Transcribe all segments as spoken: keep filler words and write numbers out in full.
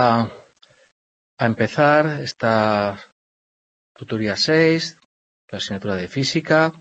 a, a empezar esta tutoría seis, la asignatura de física.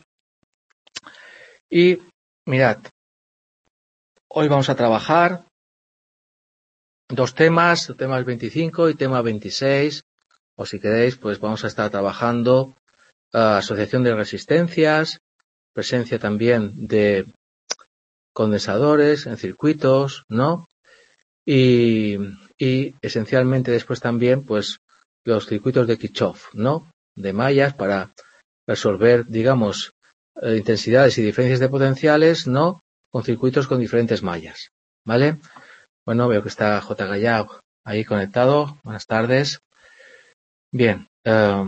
Y mirad, hoy vamos a trabajar dos temas, temas veinticinco y tema veintiséis, o si queréis, pues vamos a estar trabajando uh, asociación de resistencias, presencia también de condensadores en circuitos, ¿no? Y, y esencialmente después también, pues, los circuitos de Kirchhoff, ¿no? De mallas para resolver, digamos, eh, intensidades y diferencias de potenciales, ¿no? Con circuitos con diferentes mallas, ¿vale? Bueno, veo que está J. Gallao ahí conectado. Buenas tardes. Bien. Eh,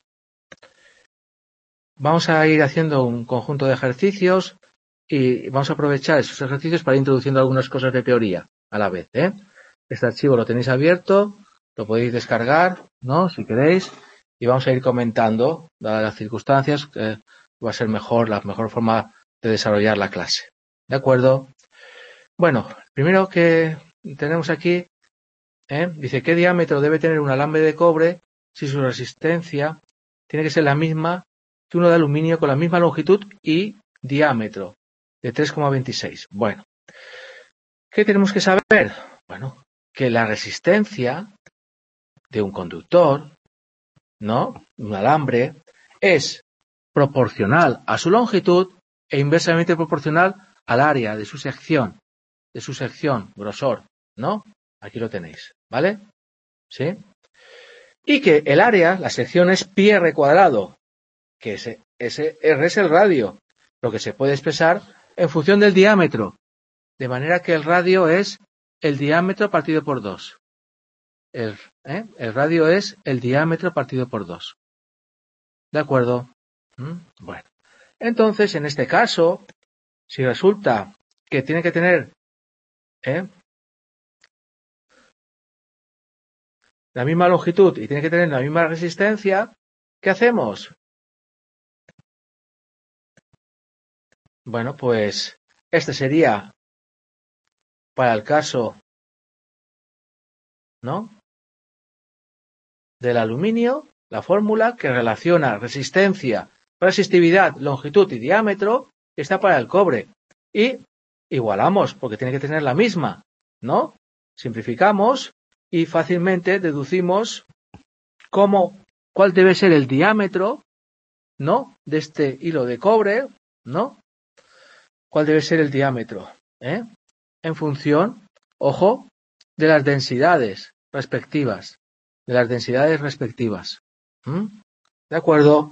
vamos a ir haciendo un conjunto de ejercicios y vamos a aprovechar esos ejercicios para ir introduciendo algunas cosas de teoría a la vez, ¿eh? Este archivo lo tenéis abierto, lo podéis descargar, ¿no? Si queréis, y vamos a ir comentando, dadas las circunstancias, que va a ser mejor, la mejor forma de desarrollar la clase. ¿De acuerdo? Bueno, primero que tenemos aquí, ¿eh? Dice, ¿qué diámetro debe tener un alambre de cobre si su resistencia tiene que ser la misma que uno de aluminio con la misma longitud y diámetro de tres coma veintiséis? Bueno, ¿qué tenemos que saber? Bueno, que la resistencia de un conductor, ¿no? Un alambre, es proporcional a su longitud e inversamente proporcional al área de su sección, de su sección, grosor, ¿no? Aquí lo tenéis, ¿vale? ¿Sí? Y que el área, la sección es pi r cuadrado, que ese, ese R es el radio, lo que se puede expresar en función del diámetro, de manera que el radio es el diámetro partido por dos. El, ¿eh? el radio es el diámetro partido por dos. ¿De acuerdo? ¿Mm? Bueno, entonces en este caso, si resulta que tiene que tener ¿eh? la misma longitud y tiene que tener la misma resistencia, ¿qué hacemos? Bueno, pues este sería para el caso, ¿no? Del aluminio, la fórmula que relaciona resistencia, resistividad, longitud y diámetro está para el cobre. Y igualamos, porque tiene que tener la misma, ¿no? Simplificamos y fácilmente deducimos cómo, cuál debe ser el diámetro, ¿no? De este hilo de cobre, ¿no? ¿Cuál debe ser el diámetro? ¿Eh? En función, ojo, de las densidades respectivas. De las densidades respectivas. ¿Mm? ¿De acuerdo?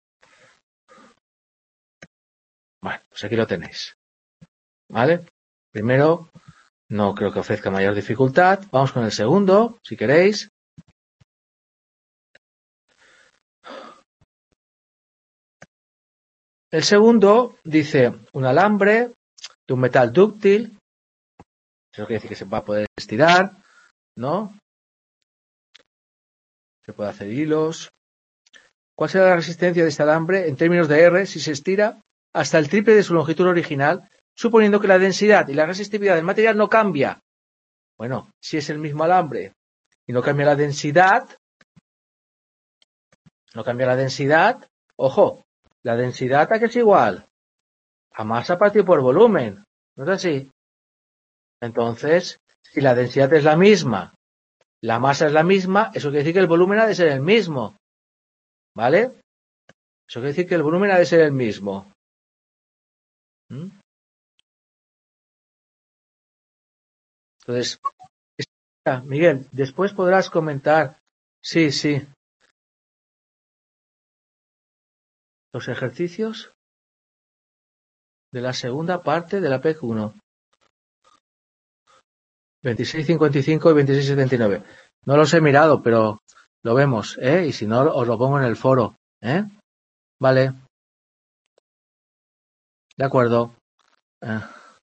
Bueno, pues aquí lo tenéis. ¿Vale? Primero, no creo que ofrezca mayor dificultad. Vamos con el segundo, si queréis. El segundo dice un alambre de un metal dúctil. Eso quiere decir que se va a poder estirar, ¿no? Se puede hacer hilos. ¿Cuál será la resistencia de este alambre en términos de R si se estira hasta el triple de su longitud original, suponiendo que la densidad y la resistividad del material no cambia? Bueno, si es el mismo alambre y no cambia la densidad, no cambia la densidad, ojo, la densidad ¿a qué es igual? A masa partido por volumen, ¿no es así? Entonces, si la densidad es la misma, la masa es la misma, eso quiere decir que el volumen ha de ser el mismo, ¿vale? Eso quiere decir que el volumen ha de ser el mismo. ¿Mm? Entonces, Miguel, después podrás comentar, sí, sí, los ejercicios de la segunda parte de la P E C uno. veintiséis cincuenta y cinco y veintiséis setenta y nueve. No los he mirado, pero lo vemos, ¿eh? Y si no, os lo pongo en el foro, ¿eh? Vale. De acuerdo. Eh,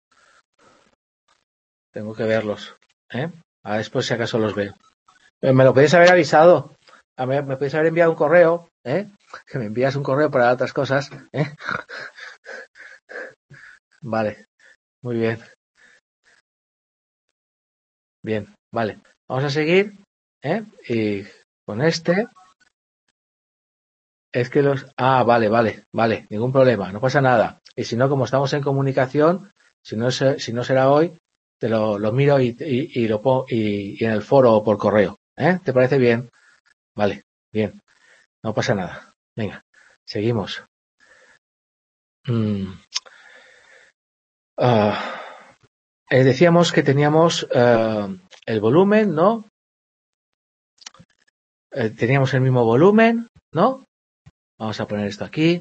tengo que verlos, ¿eh? A después si acaso los veo. Eh, me lo podéis haber avisado. A mí, me podéis haber enviado un correo, ¿eh? Que me envías un correo para otras cosas, ¿eh? Vale. Muy bien. Bien, vale. Vamos a seguir, ¿eh? Y con este, es que los... Ah, vale, vale, vale, ningún problema, no pasa nada. Y si no, como estamos en comunicación, si no, es, si no será hoy, te lo, lo miro y, y, y lo pongo y, y en el foro o por correo. ¿Eh? ¿Te parece bien? Vale, bien, no pasa nada. Venga, seguimos. Mm. Uh, eh, decíamos que teníamos uh, el volumen, ¿no? Eh, teníamos el mismo volumen, ¿no? Vamos a poner esto aquí.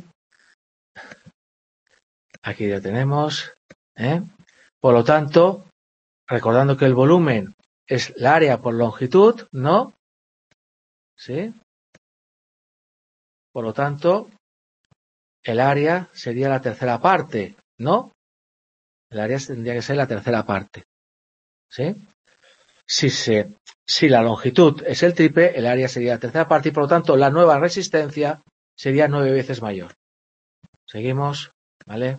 Aquí ya tenemos. ¿eh? Por lo tanto, recordando que el volumen es el área por longitud, ¿no? ¿Sí? Por lo tanto, el área sería la tercera parte, ¿no? El área tendría que ser la tercera parte. ¿Sí? Si, se, si la longitud es el triple, el área sería la tercera parte y por lo tanto la nueva resistencia sería nueve veces mayor. Seguimos, ¿vale?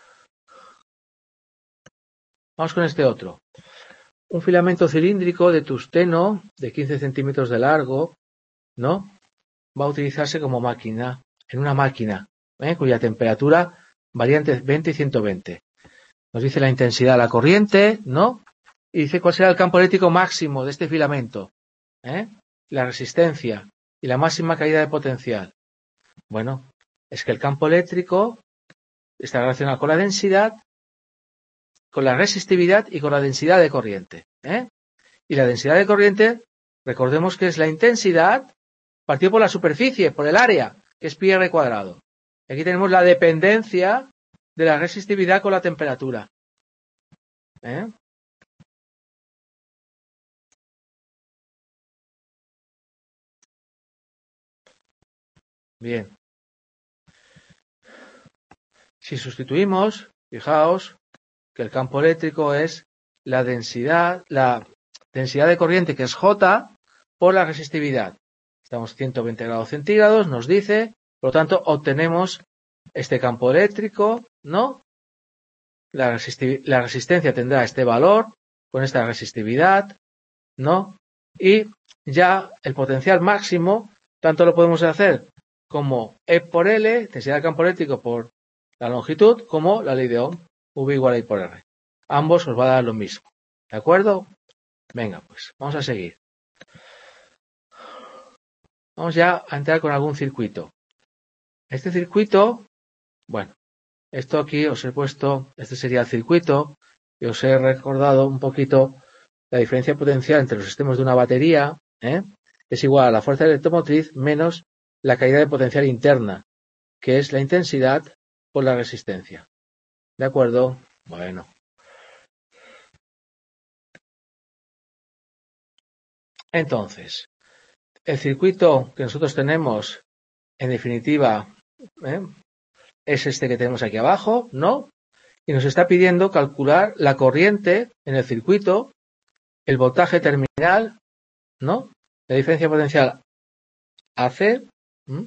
Vamos con este otro. Un filamento cilíndrico de tungsteno de quince centímetros de largo, ¿no? Va a utilizarse como máquina, en una máquina, ¿eh? cuya temperatura varía entre veinte y ciento veinte. Nos dice la intensidad de la corriente, ¿no? Y dice cuál será el campo eléctrico máximo de este filamento, ¿eh? La resistencia y la máxima caída de potencial. Bueno, es que el campo eléctrico está relacionado con la densidad, con la resistividad y con la densidad de corriente. ¿eh? Y la densidad de corriente, recordemos que es la intensidad partido por la superficie, por el área, que es pi r cuadrado. Aquí tenemos la dependencia de la resistividad con la temperatura. ¿eh? Bien. Si sustituimos, fijaos que el campo eléctrico es la densidad, la densidad de corriente, que es J, por la resistividad. Estamos ciento veinte grados centígrados, nos dice, por lo tanto, obtenemos este campo eléctrico, ¿no? La, resisti la resistencia tendrá este valor, con esta resistividad, ¿no? Y ya el potencial máximo, tanto lo podemos hacer como E por L, intensidad del campo eléctrico por la longitud, como la ley de Ohm, V igual a I por R. Ambos os va a dar lo mismo. ¿De acuerdo? Venga, pues vamos a seguir. Vamos ya a entrar con algún circuito. Este circuito, bueno, esto aquí os he puesto, este sería el circuito, y os he recordado un poquito la diferencia potencial entre los sistemas de una batería, ¿eh? es igual a la fuerza electromotriz menos la caída de potencial interna, que es la intensidad por la resistencia. ¿De acuerdo? Bueno. Entonces, el circuito que nosotros tenemos, en definitiva, ¿eh? es este que tenemos aquí abajo, ¿no? Y nos está pidiendo calcular la corriente en el circuito, el voltaje terminal, ¿no? La diferencia potencial A C, ¿m?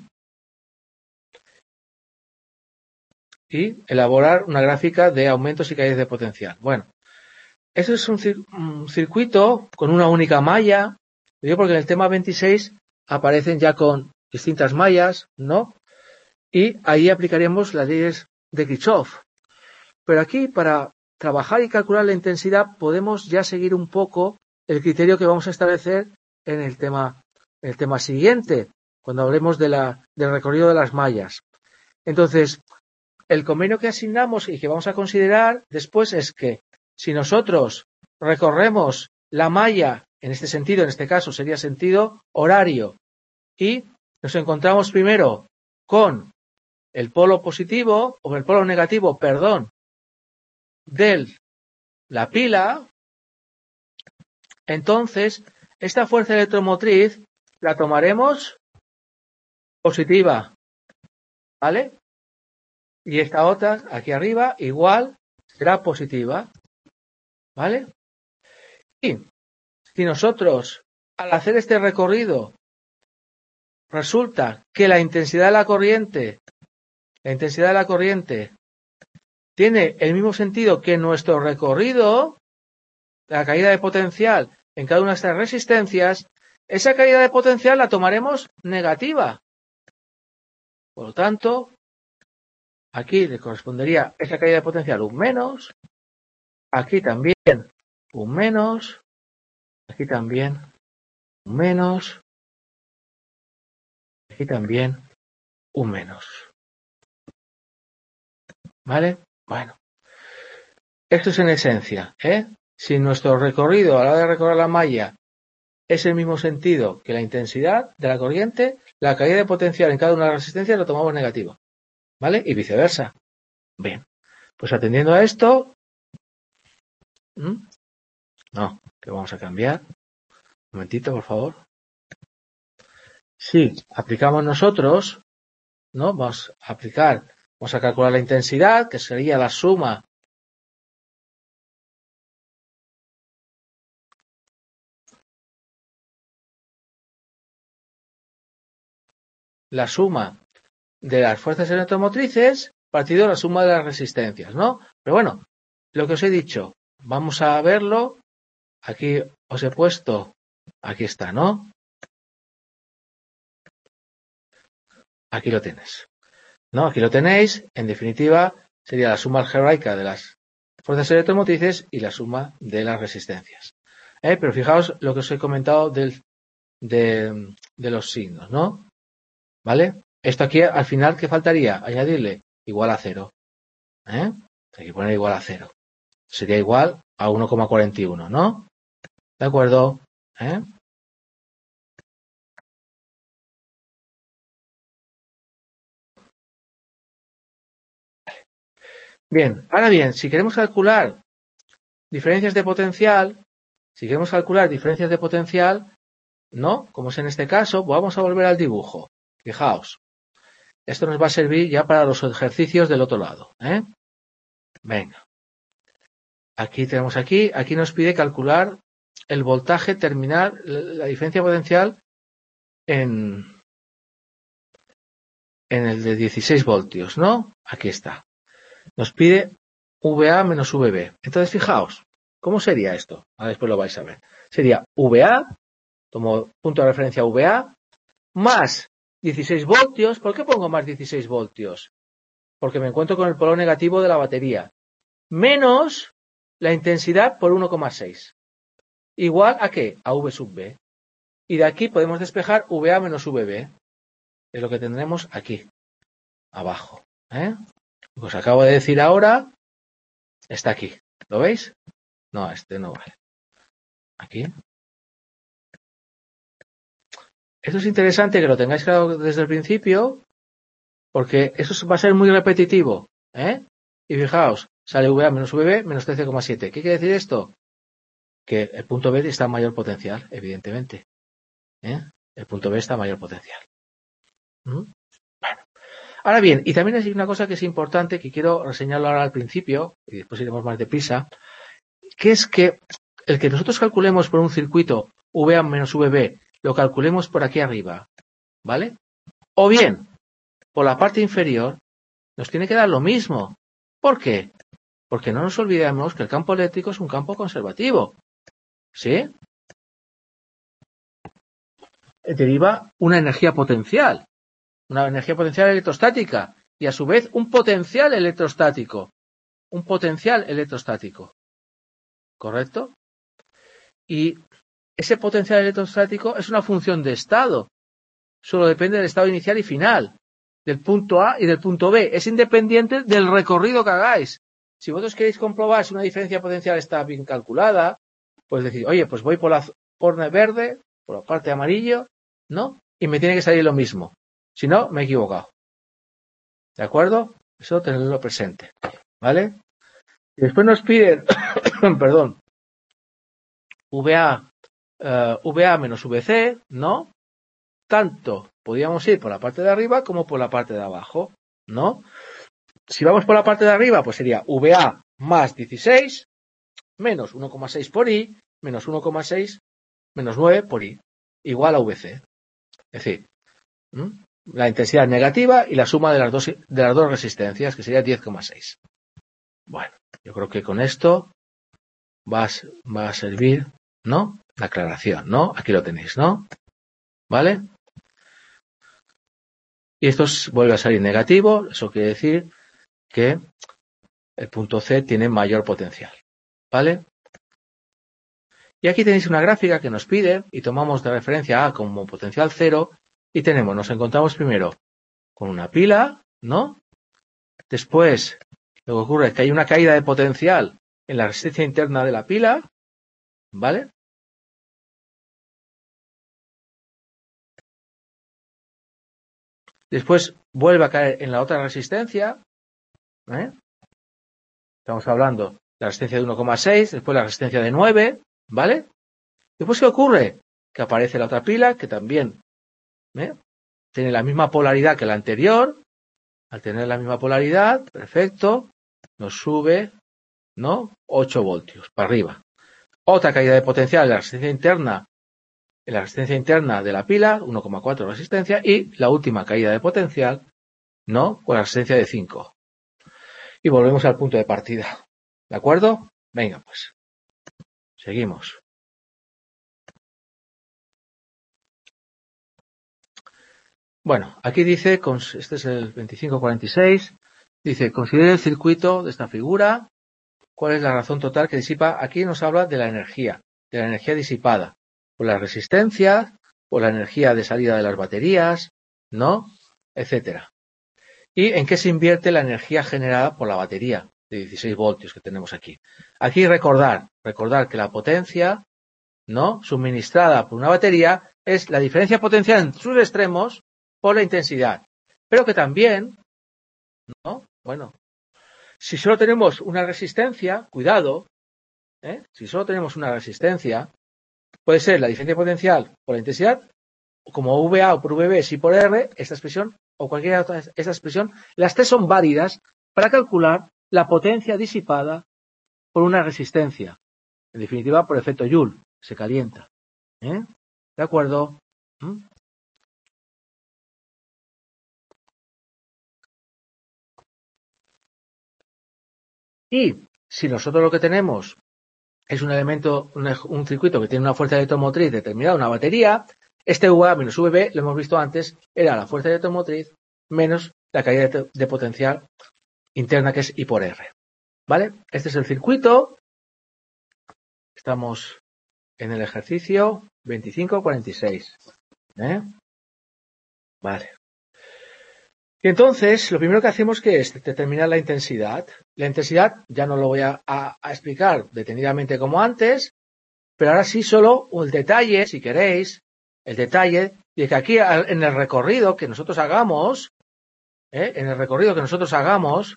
y elaborar una gráfica de aumentos y caídas de potencial. Bueno, eso es un, cir un circuito con una única malla, digo porque en el tema veintiséis aparecen ya con distintas mallas, ¿no? Y ahí aplicaríamos las leyes de Kirchhoff. Pero aquí, para trabajar y calcular la intensidad, podemos ya seguir un poco el criterio que vamos a establecer en el tema, en el tema siguiente, cuando hablemos de la, del recorrido de las mallas. Entonces, el convenio que asignamos y que vamos a considerar después es que si nosotros recorremos la malla, en este sentido, en este caso sería sentido horario, y nos encontramos primero con el polo positivo, o el polo negativo, perdón, de la pila, entonces esta fuerza electromotriz la tomaremos positiva, ¿vale? Y esta otra, aquí arriba, igual, será positiva, ¿vale? Y si nosotros, al hacer este recorrido, resulta que la intensidad de la corriente, la intensidad de la corriente tiene el mismo sentido que nuestro recorrido, la caída de potencial en cada una de estas resistencias, esa caída de potencial la tomaremos negativa. Por lo tanto, aquí le correspondería esa caída de potencial un menos, aquí también un menos, aquí también un menos, aquí también un menos. ¿Vale? Bueno. Esto es en esencia, ¿eh? Si nuestro recorrido a la hora de recorrer la malla es el mismo sentido que la intensidad de la corriente, la caída de potencial en cada una de las resistencias lo tomamos negativo. ¿Vale? Y viceversa. Bien. Pues atendiendo a esto, ¿Mm? no, que vamos a cambiar. Un momentito, por favor. Si aplicamos nosotros, ¿no? Vamos a aplicar, vamos a calcular la intensidad, que sería la suma la suma de las fuerzas electromotrices partido de la suma de las resistencias, ¿no? Pero bueno, lo que os he dicho, vamos a verlo. Aquí os he puesto, aquí está, ¿no? Aquí lo tienes, ¿no? Aquí lo tenéis. En definitiva, sería la suma algebraica de las fuerzas electromotrices y la suma de las resistencias. ¿Eh? Pero fijaos lo que os he comentado del, de, de los signos, ¿no? ¿Vale? Esto aquí al final, ¿qué faltaría? Añadirle igual a cero. ¿Eh? Hay que poner igual a cero. Sería igual a uno coma cuarenta y uno, ¿no? ¿De acuerdo? ¿Eh? Bien, ahora bien, si queremos calcular diferencias de potencial, si queremos calcular diferencias de potencial, ¿no? Como es en este caso, pues vamos a volver al dibujo. Fijaos, esto nos va a servir ya para los ejercicios del otro lado, ¿eh? Venga. Aquí tenemos aquí, aquí nos pide calcular el voltaje terminal, la diferencia potencial en, en el de dieciséis voltios, ¿no? Aquí está. Nos pide V A menos V B. Entonces, fijaos, ¿cómo sería esto? Ahora después lo vais a ver. Sería V A, tomo punto de referencia V A, más dieciséis voltios. ¿Por qué pongo más dieciséis voltios? Porque me encuentro con el polo negativo de la batería. Menos la intensidad por uno coma seis. Igual a ¿qué? A V sub B. Y de aquí podemos despejar V A menos V B. Es lo que tendremos aquí, abajo. ¿Eh? Lo que os acabo de decir ahora está aquí. ¿Lo veis? No, este no vale. Aquí. Esto es interesante que lo tengáis claro desde el principio, porque eso va a ser muy repetitivo. ¿Eh? Y fijaos, sale V A menos V B menos trece coma siete. ¿Qué quiere decir esto? Que el punto B está en mayor potencial, evidentemente. ¿Eh? El punto B está en mayor potencial. ¿Mm? Bueno. Ahora bien, y también hay una cosa que es importante, que quiero reseñarlo ahora al principio, y después iremos más deprisa, que es que el que nosotros calculemos por un circuito V A menos V B, lo calculemos por aquí arriba, ¿vale? O bien, por la parte inferior, nos tiene que dar lo mismo. ¿Por qué? Porque no nos olvidemos que el campo eléctrico es un campo conservativo. ¿Sí? Deriva una energía potencial, una energía potencial electrostática, y a su vez un potencial electrostático. Un potencial electrostático. ¿Correcto? Y ese potencial electrostático es una función de estado. Solo depende del estado inicial y final, del punto A y del punto B. Es independiente del recorrido que hagáis. Si vosotros queréis comprobar si una diferencia potencial está bien calculada, pues decir, oye, pues voy por la por verde, por la parte de amarillo, ¿no? Y me tiene que salir lo mismo. Si no, me he equivocado. ¿De acuerdo? Eso tenerlo presente. ¿Vale? Y después nos piden, perdón, V A, uh, V A menos V C, ¿no? Tanto podríamos ir por la parte de arriba como por la parte de abajo, ¿no? Si vamos por la parte de arriba, pues sería V A más dieciséis menos uno coma seis por I menos uno coma seis menos nueve por I igual a V C. Es decir, ¿m? la intensidad negativa y la suma de las dos, de las dos resistencias, que sería diez coma seis. Bueno, yo creo que con esto va a, va a servir, ¿no? La aclaración, ¿no? Aquí lo tenéis, ¿no? ¿Vale? Y esto vuelve a salir negativo, eso quiere decir que el punto C tiene mayor potencial, ¿vale? Y aquí tenéis una gráfica que nos pide y tomamos de referencia A como potencial cero y tenemos, nos encontramos primero con una pila, ¿no? Después, lo que ocurre es que hay una caída de potencial en la resistencia interna de la pila, ¿vale? Después vuelve a caer en la otra resistencia, ¿eh? Estamos hablando de la resistencia de uno coma seis, después la resistencia de nueve, ¿vale? Después, ¿qué ocurre? Que aparece la otra pila que también ¿eh? tiene la misma polaridad que la anterior. Al tener la misma polaridad, perfecto, nos sube, ¿no? ocho voltios para arriba. Otra caída de potencial en la resistencia interna, en la resistencia interna de la pila, uno coma cuatro resistencia, y la última caída de potencial, ¿no? Con la resistencia de cinco. Y volvemos al punto de partida. ¿De acuerdo? Venga, pues. Seguimos. Bueno, aquí dice, este es el veinticinco cuarenta y seis, dice, considere el circuito de esta figura, cuál es la razón total que disipa. Aquí nos habla de la energía, de la energía disipada, por las resistencias, por la energía de salida de las baterías, ¿no? Etcétera. ¿Y en qué se invierte la energía generada por la batería de dieciséis voltios que tenemos aquí? Aquí recordar, recordar que la potencia, ¿no? Suministrada por una batería es la diferencia potencial en sus extremos por la intensidad. Pero que también, ¿no? Bueno, si solo tenemos una resistencia, cuidado, ¿eh? Si solo tenemos una resistencia, puede ser la diferencia potencial por la intensidad, como V A o por V B, si por R, esta expresión, o cualquier otra, esta expresión, las tres son válidas para calcular la potencia disipada por una resistencia. En definitiva, por efecto Joule, se calienta. ¿Eh? ¿De acuerdo? ¿Mm? Y si nosotros lo que tenemos es un elemento, un, un circuito que tiene una fuerza electromotriz determinada, una batería, este V A menos V B, lo hemos visto antes, era la fuerza electromotriz menos la caída de, de potencial interna, que es I por R. ¿Vale? Este es el circuito. Estamos en el ejercicio veinticinco cuarenta y seis. ¿Eh? Vale. Y entonces, lo primero que hacemos que es determinar la intensidad. La intensidad ya no lo voy a, a, a explicar detenidamente como antes, pero ahora sí solo el detalle, si queréis, el detalle de que aquí en el recorrido que nosotros hagamos, ¿eh? en el recorrido que nosotros hagamos,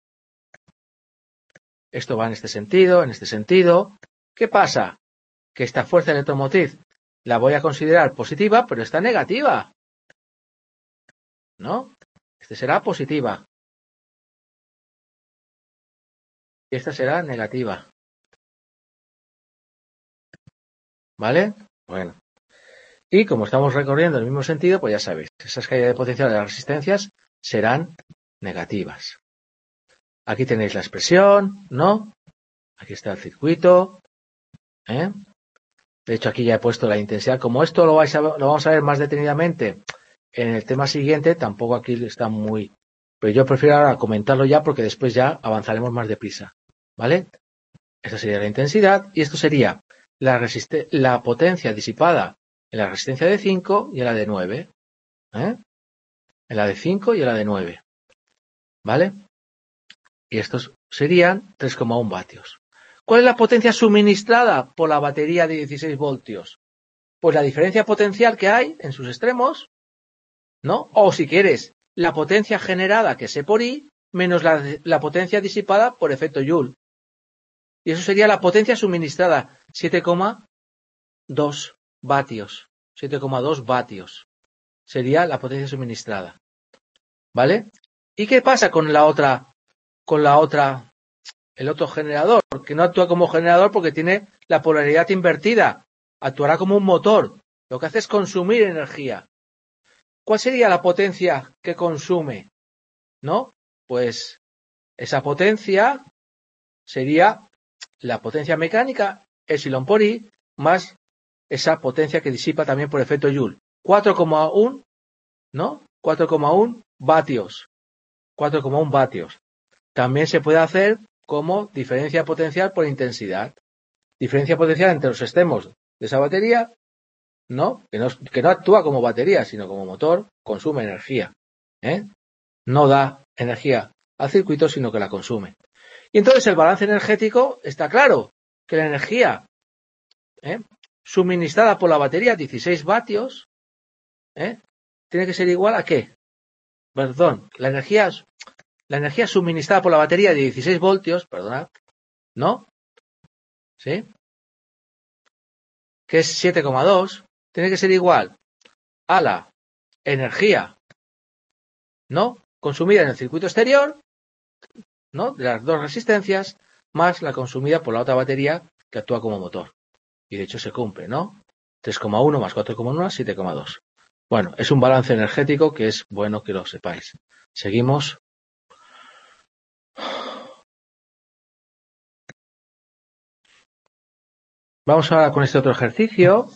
esto va en este sentido, en este sentido, ¿qué pasa? Que esta fuerza electromotriz la voy a considerar positiva, pero está negativa, ¿no? Este será positiva. Y esta será negativa. ¿Vale? Bueno. Y como estamos recorriendo el mismo sentido, pues ya sabéis, esas caídas de potencial de las resistencias serán negativas. Aquí tenéis la expresión, ¿no? Aquí está el circuito. ¿eh? De hecho, aquí ya he puesto la intensidad. Como esto lo, vais a, lo vamos a ver más detenidamente en el tema siguiente, tampoco aquí está muy... Pero yo prefiero ahora comentarlo ya porque después ya avanzaremos más deprisa. ¿Vale? Esta sería la intensidad y esto sería la, la potencia disipada en la resistencia de cinco y en la de nueve. ¿eh? En la de cinco y en la de nueve. ¿Vale? Y estos serían tres coma uno vatios. ¿Cuál es la potencia suministrada por la batería de dieciséis voltios? Pues la diferencia potencial que hay en sus extremos, ¿no? O si quieres, la potencia generada, que es E por I, menos la, la potencia disipada por efecto Joule. Y eso sería la potencia suministrada, siete coma dos vatios. siete coma dos vatios. Sería la potencia suministrada. ¿Vale? ¿Y qué pasa con la otra, con la otra, el otro generador? Que no actúa como generador porque tiene la polaridad invertida. Actuará como un motor. Lo que hace es consumir energía. ¿Cuál sería la potencia que consume? ¿No? Pues esa potencia sería la potencia mecánica, epsilon por I, más esa potencia que disipa también por efecto Joule. cuatro coma uno, ¿no? cuatro coma uno vatios. cuatro coma uno vatios. También se puede hacer como diferencia potencial por intensidad. Diferencia potencial entre los extremos de esa batería, ¿no? Que no, que no actúa como batería, sino como motor, consume energía. ¿eh? No da energía al circuito, sino que la consume. Y entonces el balance energético está claro, que la energía ¿eh? suministrada por la batería, dieciséis vatios, ¿eh? tiene que ser igual a ¿qué? Perdón, la energía, la energía suministrada por la batería de dieciséis voltios, perdonad, ¿no? ¿Sí? Que es siete coma dos, tiene que ser igual a la energía, ¿no? consumida en el circuito exterior, ¿no? de las dos resistencias, más la consumida por la otra batería que actúa como motor. Y de hecho se cumple, ¿no? tres coma uno más cuatro coma uno, siete coma dos. Bueno, es un balance energético que es bueno que lo sepáis. Seguimos. Vamos ahora con este otro ejercicio.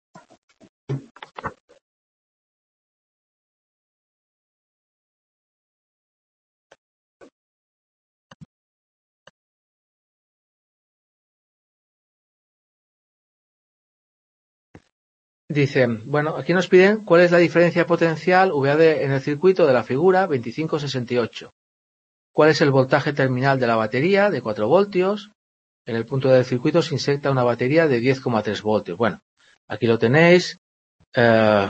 Dicen, bueno, aquí nos piden cuál es la diferencia potencial V A D en el circuito de la figura veinticinco sesenta y ocho. ¿Cuál es el voltaje terminal de la batería de cuatro voltios? En el punto del circuito se inyecta una batería de diez coma tres voltios. Bueno, aquí lo tenéis. Eh,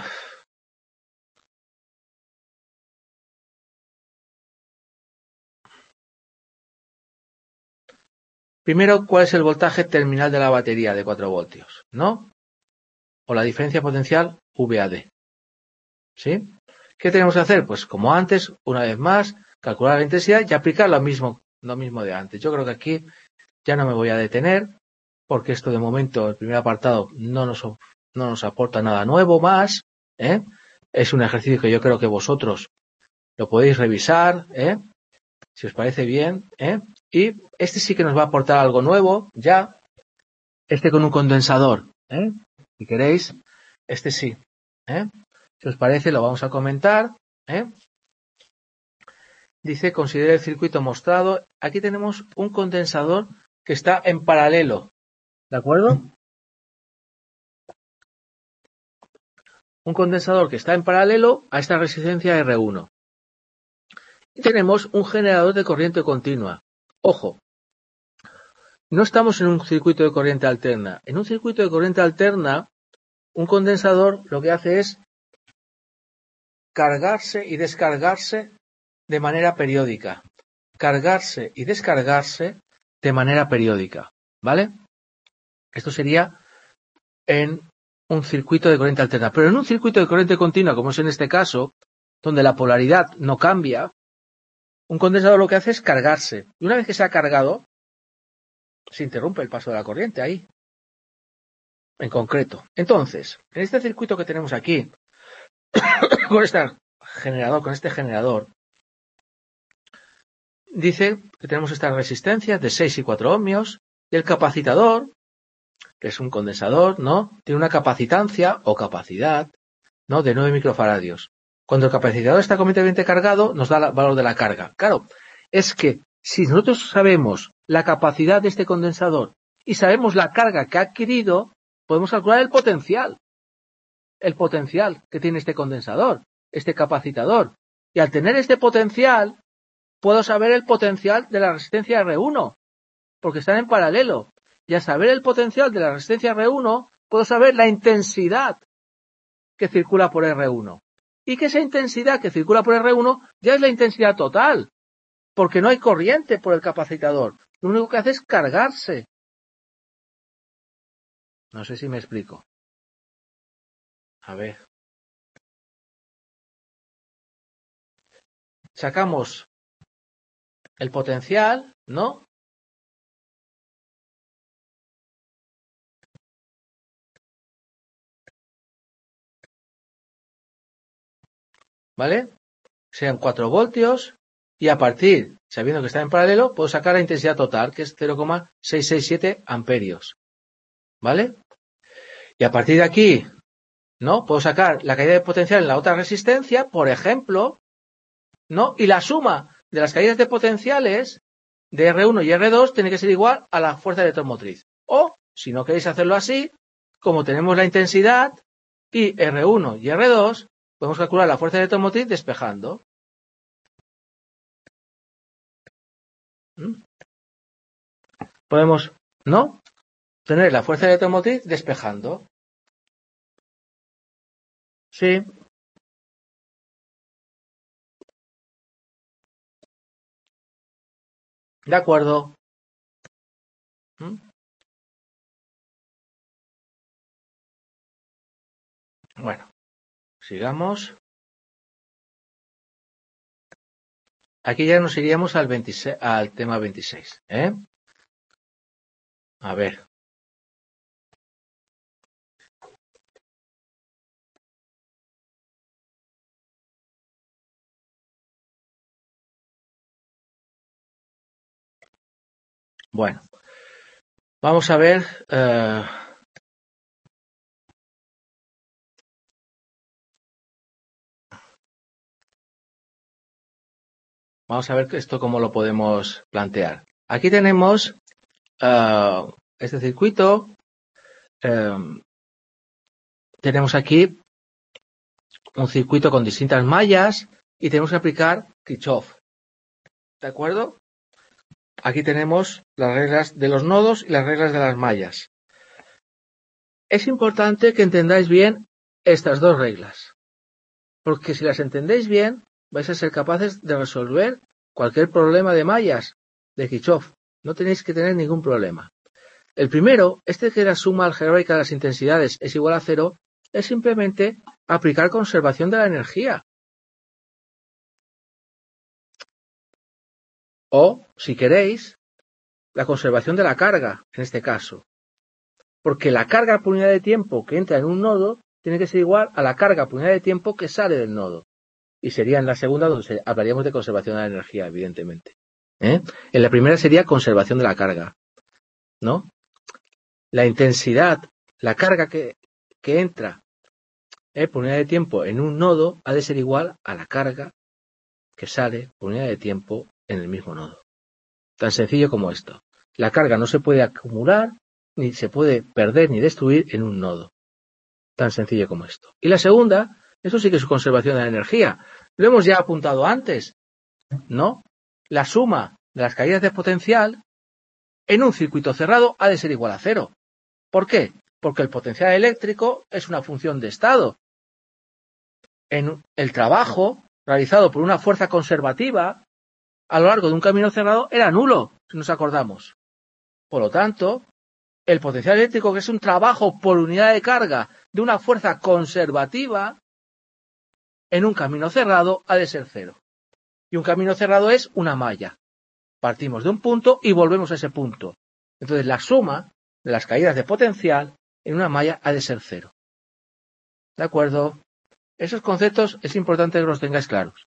primero, ¿cuál es el voltaje terminal de la batería de cuatro voltios? ¿No? O la diferencia potencial V A D. ¿Sí? ¿Qué tenemos que hacer? Pues como antes, una vez más, calcular la intensidad y aplicar lo mismo, lo mismo de antes. Yo creo que aquí ya no me voy a detener, porque esto de momento, el primer apartado, no nos, no nos aporta nada nuevo más. ¿eh? Es un ejercicio que yo creo que vosotros lo podéis revisar, ¿eh? si os parece bien. ¿eh? Y este sí que nos va a aportar algo nuevo, ya. Este con un condensador, ¿eh? si queréis, este sí. ¿eh? Si os parece, lo vamos a comentar. ¿eh? Dice, considere el circuito mostrado. Aquí tenemos un condensador que está en paralelo. ¿De acuerdo? Un condensador que está en paralelo a esta resistencia R uno. Y tenemos un generador de corriente continua. Ojo, no estamos en un circuito de corriente alterna. En un circuito de corriente alterna, un condensador lo que hace es cargarse y descargarse de manera periódica. Cargarse y descargarse de manera periódica. ¿Vale? Esto sería en un circuito de corriente alterna. Pero en un circuito de corriente continua, como es en este caso, donde la polaridad no cambia, un condensador lo que hace es cargarse. Y una vez que se ha cargado, se interrumpe el paso de la corriente ahí. En concreto. Entonces, en este circuito que tenemos aquí, con este generador, con este generador, dice que tenemos estas resistencias de seis y cuatro ohmios, y el capacitador, que es un condensador, ¿no? Tiene una capacitancia o capacidad, ¿no? De nueve microfaradios. Cuando el capacitador está completamente cargado, nos da el valor de la carga. Claro, es que si nosotros sabemos la capacidad de este condensador y sabemos la carga que ha adquirido, podemos calcular el potencial. El potencial que tiene este condensador, este capacitador. Y al tener este potencial, puedo saber el potencial de la resistencia R uno, porque están en paralelo. Y al saber el potencial de la resistencia R uno, puedo saber la intensidad que circula por R uno. Y que esa intensidad que circula por R uno ya es la intensidad total, porque no hay corriente por el capacitador. Lo único que hace es cargarse. No sé si me explico. A ver. Sacamos el potencial, ¿no? ¿Vale? Sean cuatro voltios y a partir, sabiendo que está en paralelo, puedo sacar la intensidad total, que es cero coma seiscientos sesenta y siete amperios. ¿Vale? Y a partir de aquí, ¿no? Puedo sacar la caída de potencial en la otra resistencia, por ejemplo, ¿no? Y la suma de las caídas de potenciales de R uno y R dos tiene que ser igual a la fuerza electromotriz. O, si no queréis hacerlo así, como tenemos la intensidad y R uno y R dos, podemos calcular la fuerza electromotriz despejando. ¿Mm? Podemos, ¿no? Tener la fuerza electromotriz despejando. Sí. De acuerdo. ¿Mm? Bueno, sigamos. Aquí ya nos iríamos al, veintiséis, al tema veintiséis. ¿eh? A ver. Bueno, vamos a ver. Uh, vamos a ver esto cómo lo podemos plantear. Aquí tenemos uh, este circuito. Um, tenemos aquí un circuito con distintas mallas y tenemos que aplicar Kirchhoff. ¿De acuerdo? Aquí tenemos las reglas de los nodos y las reglas de las mallas. Es importante que entendáis bien estas dos reglas, porque si las entendéis bien, vais a ser capaces de resolver cualquier problema de mallas de Kirchhoff. No tenéis que tener ningún problema. El primero, este que la suma algebraica de las intensidades es igual a cero, es simplemente aplicar conservación de la energía. O, si queréis, la conservación de la carga, en este caso. Porque la carga por unidad de tiempo que entra en un nodo tiene que ser igual a la carga por unidad de tiempo que sale del nodo. Y sería en la segunda donde hablaríamos de conservación de la energía, evidentemente. ¿Eh? En la primera sería conservación de la carga, ¿no? La intensidad, la carga que, que entra ¿eh? por unidad de tiempo en un nodo ha de ser igual a la carga que sale por unidad de tiempo en el mismo nodo. Tan sencillo como esto. La carga no se puede acumular, ni se puede perder ni destruir en un nodo. Tan sencillo como esto. Y la segunda, eso sí que es conservación de la energía. Lo hemos ya apuntado antes, ¿no? La suma de las caídas de potencial en un circuito cerrado ha de ser igual a cero. ¿Por qué? Porque el potencial eléctrico es una función de estado. En el trabajo realizado por una fuerza conservativa a lo largo de un camino cerrado era nulo, si nos acordamos. Por lo tanto, el potencial eléctrico, que es un trabajo por unidad de carga de una fuerza conservativa, en un camino cerrado ha de ser cero. Y un camino cerrado es una malla. Partimos de un punto y volvemos a ese punto. Entonces la suma de las caídas de potencial en una malla ha de ser cero. ¿De acuerdo? Esos conceptos es importante que los tengáis claros.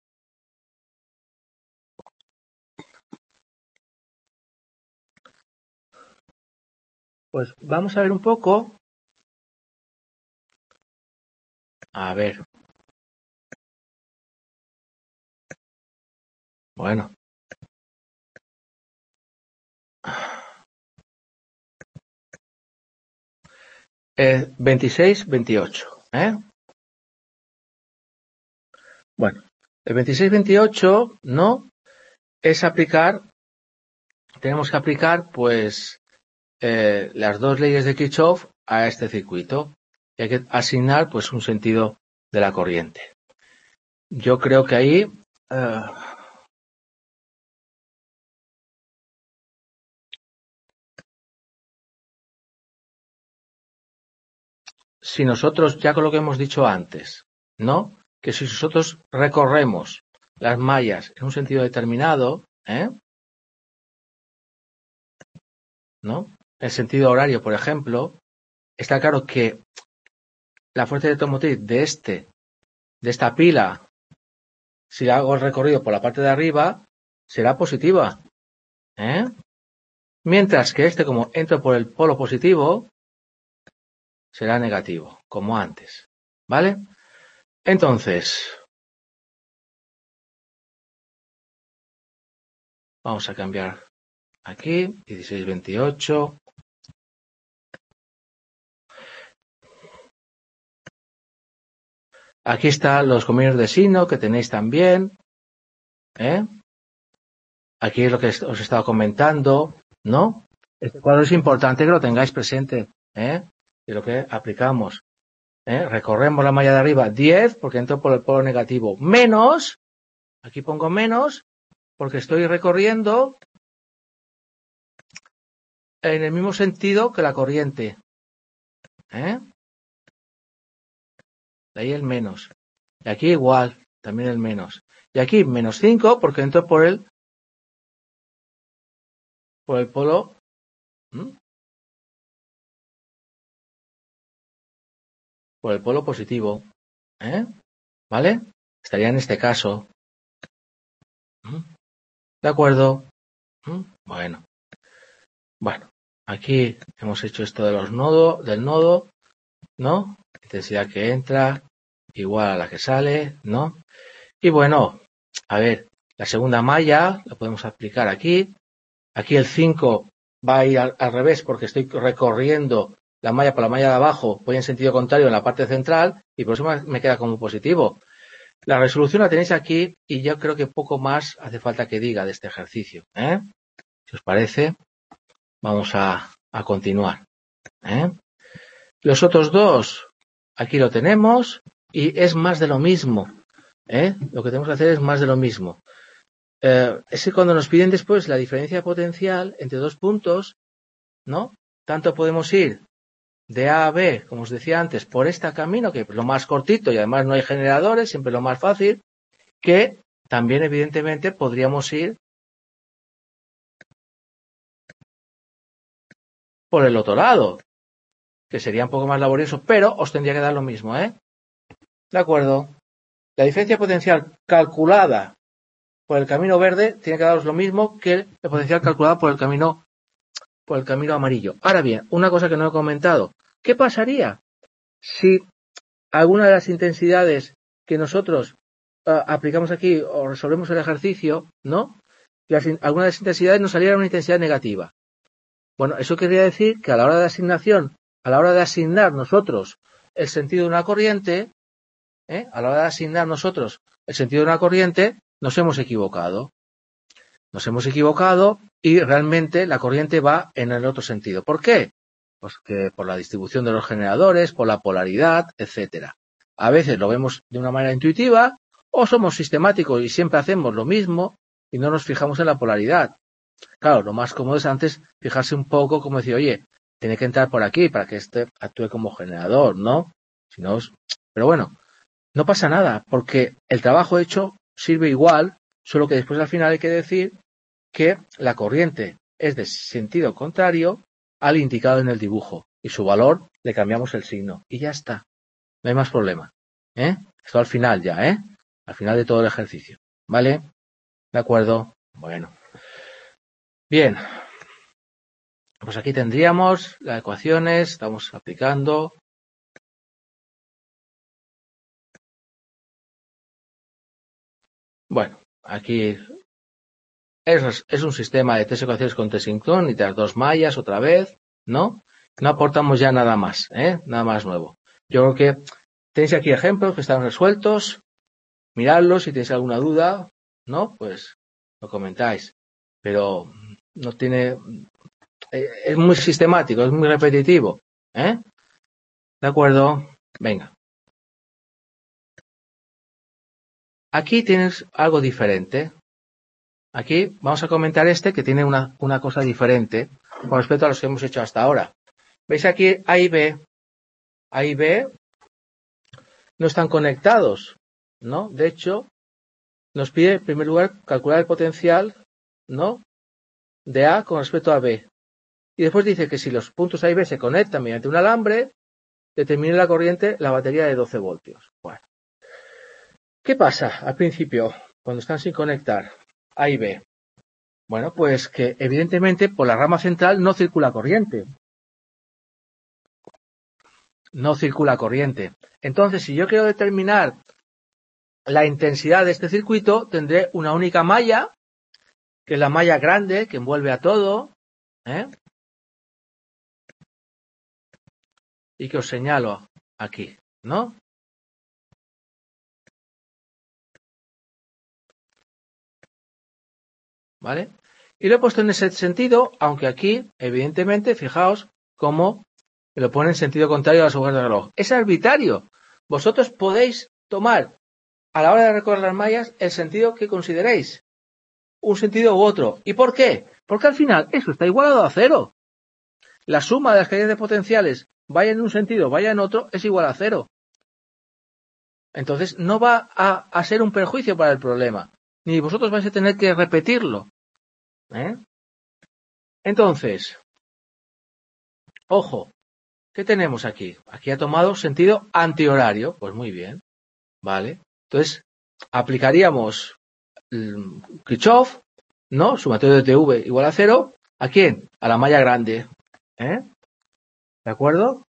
Pues vamos a ver un poco. A ver. Bueno. Eh, veintiséis veintiocho. ¿eh? Bueno, el veintiséis veintiocho, ¿no? Es aplicar, tenemos que aplicar, pues, eh, las dos leyes de Kirchhoff a este circuito. Y hay que asignar, pues, un sentido de la corriente. Yo creo que ahí... Uh, si nosotros, ya con lo que hemos dicho antes, ¿no? Que si nosotros recorremos las mallas en un sentido determinado, ¿eh? ¿no? El sentido horario, por ejemplo, está claro que la fuerza electromotriz de este, de esta pila, si hago el recorrido por la parte de arriba, será positiva, ¿eh? Mientras que este, como entro por el polo positivo, será negativo, como antes. ¿Vale? Entonces, vamos a cambiar aquí, dieciséis veintiocho. Aquí están los cominios de signo que tenéis también. ¿eh? Aquí es lo que os he estado comentando, ¿no? Este cuadro es importante que lo tengáis presente, ¿eh? De lo que aplicamos. ¿eh? Recorremos la malla de arriba diez porque entro por el polo negativo. Menos, aquí pongo menos, porque estoy recorriendo en el mismo sentido que la corriente. ¿eh? De ahí el menos. Y aquí igual, también el menos. Y aquí menos cinco porque entro por el por el polo ¿Mm? por el polo positivo. ¿eh? ¿Vale? Estaría en este caso. ¿Mm? ¿De acuerdo? ¿Mm? Bueno. Bueno. Aquí hemos hecho esto de los nodos, del nodo, ¿no? Intensidad que entra, igual a la que sale, ¿no? Y bueno, a ver, la segunda malla la podemos aplicar aquí. Aquí el cinco va a ir al, al revés porque estoy recorriendo la malla por la malla de abajo, voy en sentido contrario en la parte central y por eso me queda como positivo. La resolución la tenéis aquí y yo creo que poco más hace falta que diga de este ejercicio. ¿eh? Si os parece, vamos a, a continuar. ¿eh? Los otros dos, aquí lo tenemos y es más de lo mismo. ¿eh? Lo que tenemos que hacer es más de lo mismo. Eh, es que cuando nos piden después la diferencia potencial entre dos puntos, ¿no? Tanto podemos ir de A a B, como os decía antes, por este camino, que es lo más cortito y además no hay generadores, siempre lo más fácil, que también evidentemente podríamos ir por el otro lado, que sería un poco más laborioso, pero os tendría que dar lo mismo, ¿eh? De acuerdo. La diferencia potencial calculada por el camino verde tiene que daros lo mismo que la potencial calculada por el camino por el camino amarillo. Ahora bien, una cosa que no he comentado. ¿Qué pasaría si alguna de las intensidades que nosotros uh, aplicamos aquí o resolvemos el ejercicio, ¿no? Las, alguna de las intensidades nos saliera una intensidad negativa? Bueno, eso querría decir que a la hora de asignación, a la hora de asignar nosotros el sentido de una corriente, ¿eh? a la hora de asignar nosotros el sentido de una corriente, nos hemos equivocado. Nos hemos equivocado y realmente la corriente va en el otro sentido. ¿Por qué? Pues que por la distribución de los generadores, por la polaridad, etcétera. A veces lo vemos de una manera intuitiva o somos sistemáticos y siempre hacemos lo mismo y no nos fijamos en la polaridad. Claro, lo más cómodo es antes fijarse un poco como decir, oye, tiene que entrar por aquí para que este actúe como generador, ¿no? Si no, pero bueno, no pasa nada porque el trabajo hecho sirve igual, solo que después al final hay que decir que la corriente es de sentido contrario al indicado en el dibujo y su valor le cambiamos el signo y ya está. No hay más problema. ¿eh? Esto al final ya, ¿eh? Al final de todo el ejercicio. ¿Vale? ¿De acuerdo? Bueno. Bien. Pues aquí tendríamos las ecuaciones. Estamos aplicando. Bueno, aquí es, es un sistema de tres ecuaciones con tres incógnitas, dos mallas otra vez, ¿no? No aportamos ya nada más, ¿eh? Nada más nuevo. Yo creo que tenéis aquí ejemplos que están resueltos. Miradlos, si tenéis alguna duda, ¿no? Pues lo comentáis. Pero no tiene... Es muy sistemático, es muy repetitivo. ¿eh? ¿De acuerdo? Venga. Aquí tienes algo diferente. Aquí vamos a comentar este que tiene una, una cosa diferente con respecto a los que hemos hecho hasta ahora. ¿Veis aquí A y B? A y B no están conectados, ¿no? De hecho, nos pide en primer lugar calcular el potencial, ¿no? De A con respecto a B. Y después dice que si los puntos A y B se conectan mediante un alambre, determine la corriente la batería de doce voltios. Bueno. ¿Qué pasa al principio cuando están sin conectar A y B? Bueno, pues que evidentemente por la rama central no circula corriente. no circula corriente. Entonces, si yo quiero determinar la intensidad de este circuito, tendré una única malla, que es la malla grande, que envuelve a todo, ¿eh? Y que os señalo aquí, ¿no? ¿Vale? Y lo he puesto en ese sentido, aunque aquí, evidentemente, fijaos cómo lo pone en sentido contrario a las agujas del reloj. Es arbitrario. Vosotros podéis tomar, a la hora de recorrer las mallas, el sentido que consideréis. Un sentido u otro. ¿Y por qué? Porque al final eso está igualado a cero. La suma de las caídas de potenciales, vaya en un sentido, vaya en otro, es igual a cero. Entonces no va a, a ser un perjuicio para el problema. Ni vosotros vais a tener que repetirlo. ¿Eh? Entonces, ojo, ¿qué tenemos aquí? Aquí ha tomado sentido antihorario. Pues muy bien. Vale. Entonces, aplicaríamos Kirchhoff, ¿no? Sumatorio de T V igual a cero. ¿A quién? A la malla grande. ¿Eh? ¿De acuerdo?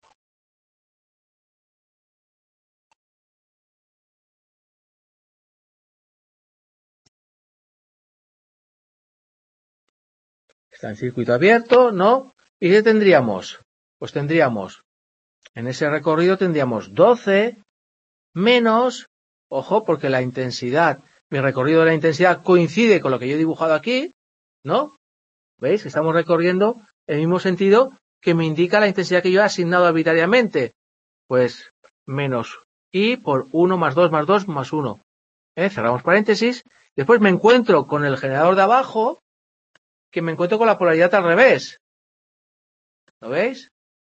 Está en circuito abierto, ¿no? ¿Y qué tendríamos? Pues tendríamos, en ese recorrido tendríamos doce menos, ojo, porque la intensidad, mi recorrido de la intensidad coincide con lo que yo he dibujado aquí, ¿no? ¿Veis? Estamos recorriendo el mismo sentido que me indica la intensidad que yo he asignado arbitrariamente. Pues menos I por uno más dos más dos más uno. ¿Eh? Cerramos paréntesis. Después me encuentro con el generador de abajo, que me encuentro con la polaridad al revés. ¿Lo veis?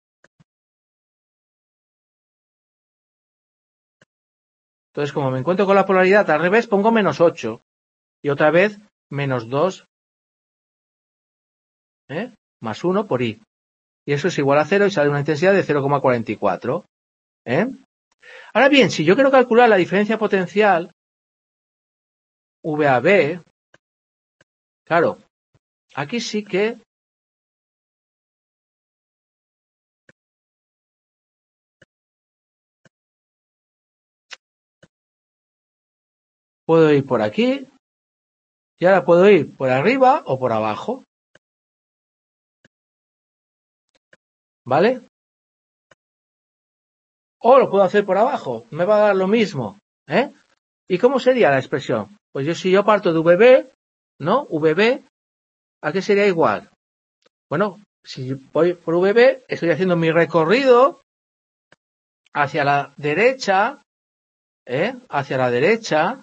Entonces, como me encuentro con la polaridad al revés, pongo menos ocho. Y otra vez, menos dos, ¿eh? Más uno por I. Y eso es igual a cero y sale una intensidad de cero coma cuarenta y cuatro. ¿Eh? Ahora bien, si yo quiero calcular la diferencia potencial V A B, claro, aquí sí que puedo ir por aquí y ahora puedo ir por arriba o por abajo. ¿Vale? O lo puedo hacer por abajo, me va a dar lo mismo. ¿Eh? ¿Y cómo sería la expresión? Pues yo si yo parto de V B, ¿no? V B, ¿a qué sería igual? Bueno, si voy por V B, estoy haciendo mi recorrido hacia la derecha, ¿eh? Hacia la derecha,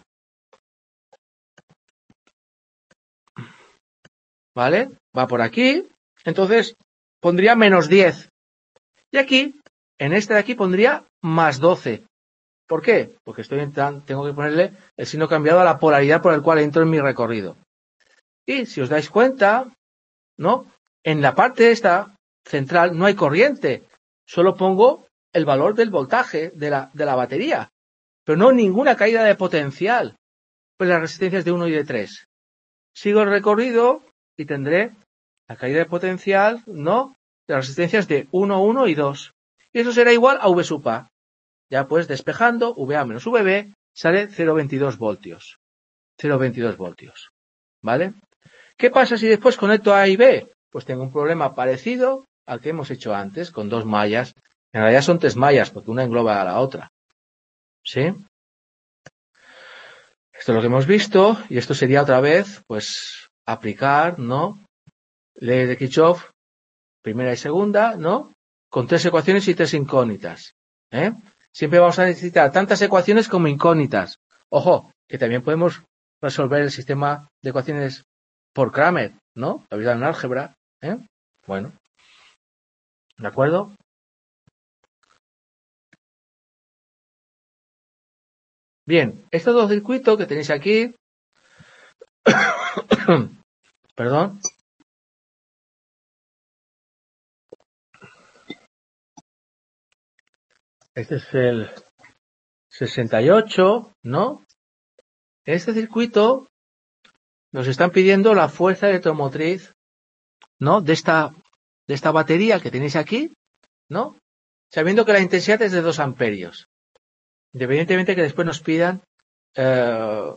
¿vale? Va por aquí, entonces pondría menos diez. Y aquí, en este de aquí pondría más doce. ¿Por qué? Porque estoy entrando, tengo que ponerle el signo cambiado a la polaridad por el cual entro en mi recorrido. Y si os dais cuenta, ¿no? En la parte esta central no hay corriente. Solo pongo el valor del voltaje de la, de la batería. Pero no ninguna caída de potencial. Pues las resistencias de uno y de tres. Sigo el recorrido y tendré la caída de potencial, ¿no? De las resistencias de uno, uno y dos. Y eso será igual a V sub A. Ya pues despejando, V A menos V B sale cero coma veintidós voltios. cero coma veintidós voltios. ¿Vale? ¿Qué pasa si después conecto A y B? Pues tengo un problema parecido al que hemos hecho antes, con dos mallas. En realidad son tres mallas, porque una engloba a la otra. ¿Sí? Esto es lo que hemos visto, y esto sería otra vez, pues, aplicar, ¿no? Ley de Kirchhoff, primera y segunda, ¿no? Con tres ecuaciones y tres incógnitas. ¿Eh? Siempre vamos a necesitar tantas ecuaciones como incógnitas. Ojo, que también podemos resolver el sistema de ecuaciones por Kramer, ¿no? La vida en álgebra, ¿eh? Bueno. ¿De acuerdo? Bien, estos dos circuitos que tenéis aquí, perdón, este es el sesenta y ocho, ¿no? Este circuito nos están pidiendo la fuerza electromotriz, ¿no? De esta, de esta batería que tenéis aquí, ¿no? sabiendo que la intensidad es de dos amperios. Independientemente que después nos pidan eh,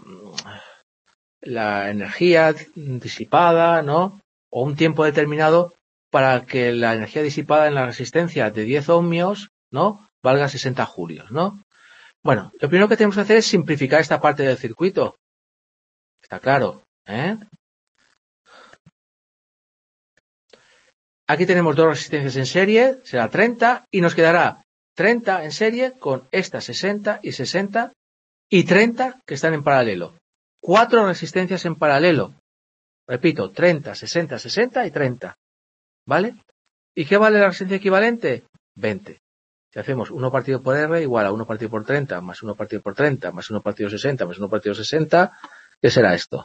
la energía disipada, ¿no? O un tiempo determinado para que la energía disipada en la resistencia de diez ohmios, ¿no? Valga sesenta julios, ¿no? Bueno, lo primero que tenemos que hacer es simplificar esta parte del circuito. Está claro, ¿eh? Aquí tenemos dos resistencias en serie, será treinta, y nos quedará treinta en serie con esta sesenta y sesenta y treinta que están en paralelo. Cuatro resistencias en paralelo. Repito, treinta, sesenta, sesenta y treinta. ¿Vale? ¿Y qué vale la resistencia equivalente? veinte. Si hacemos uno partido por R igual a uno partido por treinta, más uno partido por treinta, más uno partido por sesenta, más uno partido por sesenta, ¿qué será esto?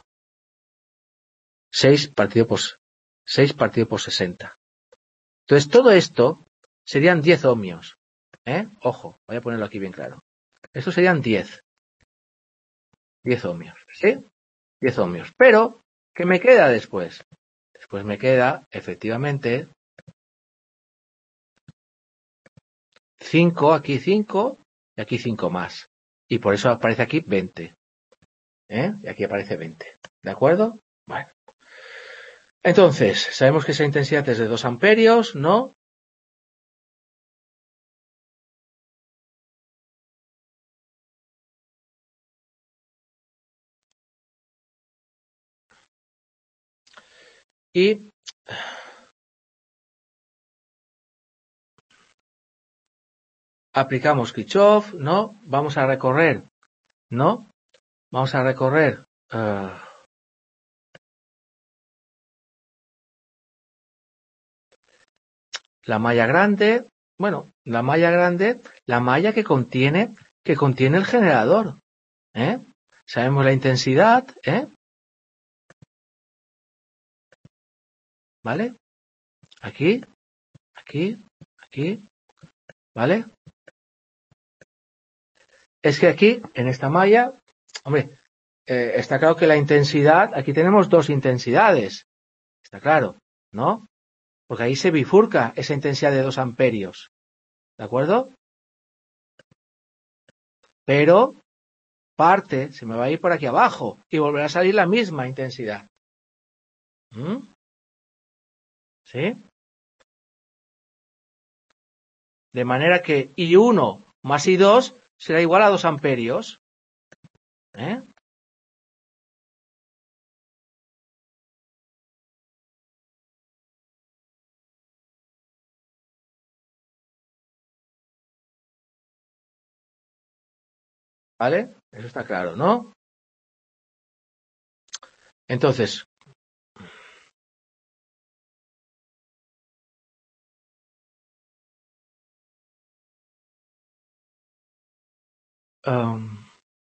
seis partido por, seis partido por sesenta. Entonces, todo esto serían diez ohmios. ¿Eh? Ojo, voy a ponerlo aquí bien claro. Esto serían diez. diez ohmios. ¿Sí? diez ohmios. Pero, ¿qué me queda después? Después me queda, efectivamente, cinco, aquí cinco, y aquí cinco más. Y por eso aparece aquí veinte. ¿Eh? Y aquí aparece veinte. ¿De acuerdo? Bueno. Entonces, sabemos que esa intensidad es de dos amperios, ¿no? Y aplicamos Kirchhoff, ¿no? Vamos a recorrer, ¿no? Vamos a recorrer uh, la malla grande, bueno, la malla grande, la malla que contiene, que contiene el generador, ¿eh? Sabemos la intensidad, ¿eh? ¿Vale? Aquí, aquí, aquí, ¿vale? Es que aquí, en esta malla, hombre, eh, está claro que la intensidad, aquí tenemos dos intensidades, está claro, ¿no? Porque ahí se bifurca esa intensidad de dos amperios, ¿de acuerdo? Pero parte se me va a ir por aquí abajo y volverá a salir la misma intensidad. ¿Mm? ¿Sí? De manera que I uno más I dos será igual a dos amperios. ¿Eh? ¿Vale? Eso está claro, ¿no? Entonces, um,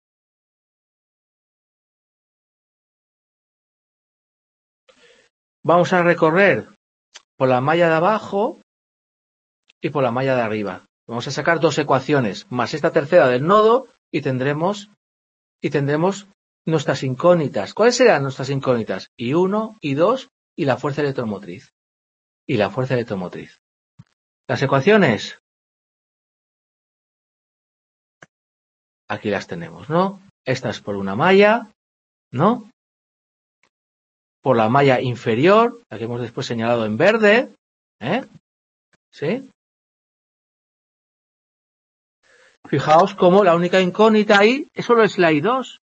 vamos a recorrer por la malla de abajo y por la malla de arriba. Vamos a sacar dos ecuaciones más esta tercera del nodo y tendremos y tendremos nuestras incógnitas. ¿Cuáles serán nuestras incógnitas? I uno, I dos y la fuerza electromotriz. Y la fuerza electromotriz. Las ecuaciones, aquí las tenemos, ¿no? Esta es por una malla, ¿no? Por la malla inferior, la que hemos después señalado en verde, ¿eh? ¿Sí? Fijaos cómo la única incógnita ahí solo es la I dos.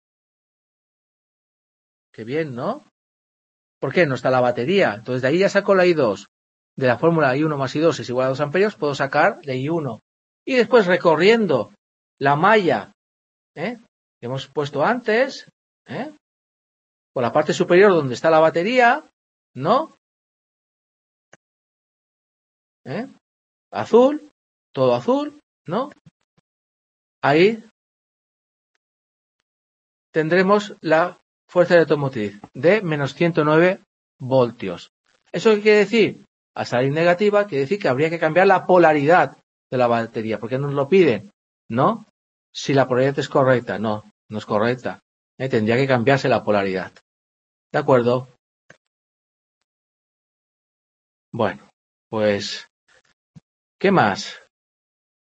Qué bien, ¿no? ¿Por qué? No está la batería. Entonces de ahí ya saco la I dos. De la fórmula I uno más I dos es igual a dos amperios, puedo sacar la I uno. Y después recorriendo la malla, ¿eh? que hemos puesto antes, ¿eh? por la parte superior donde está la batería, ¿no? ¿Eh? Azul, todo azul, ¿no? Ahí tendremos la fuerza electromotriz de menos ciento nueve voltios. ¿Eso qué quiere decir? Al salir negativa, quiere decir que habría que cambiar la polaridad de la batería. ¿Por qué nos lo piden? ¿No? Si la polaridad es correcta. No, no es correcta. ¿Eh? Tendría que cambiarse la polaridad. ¿De acuerdo? Bueno, pues, ¿qué más?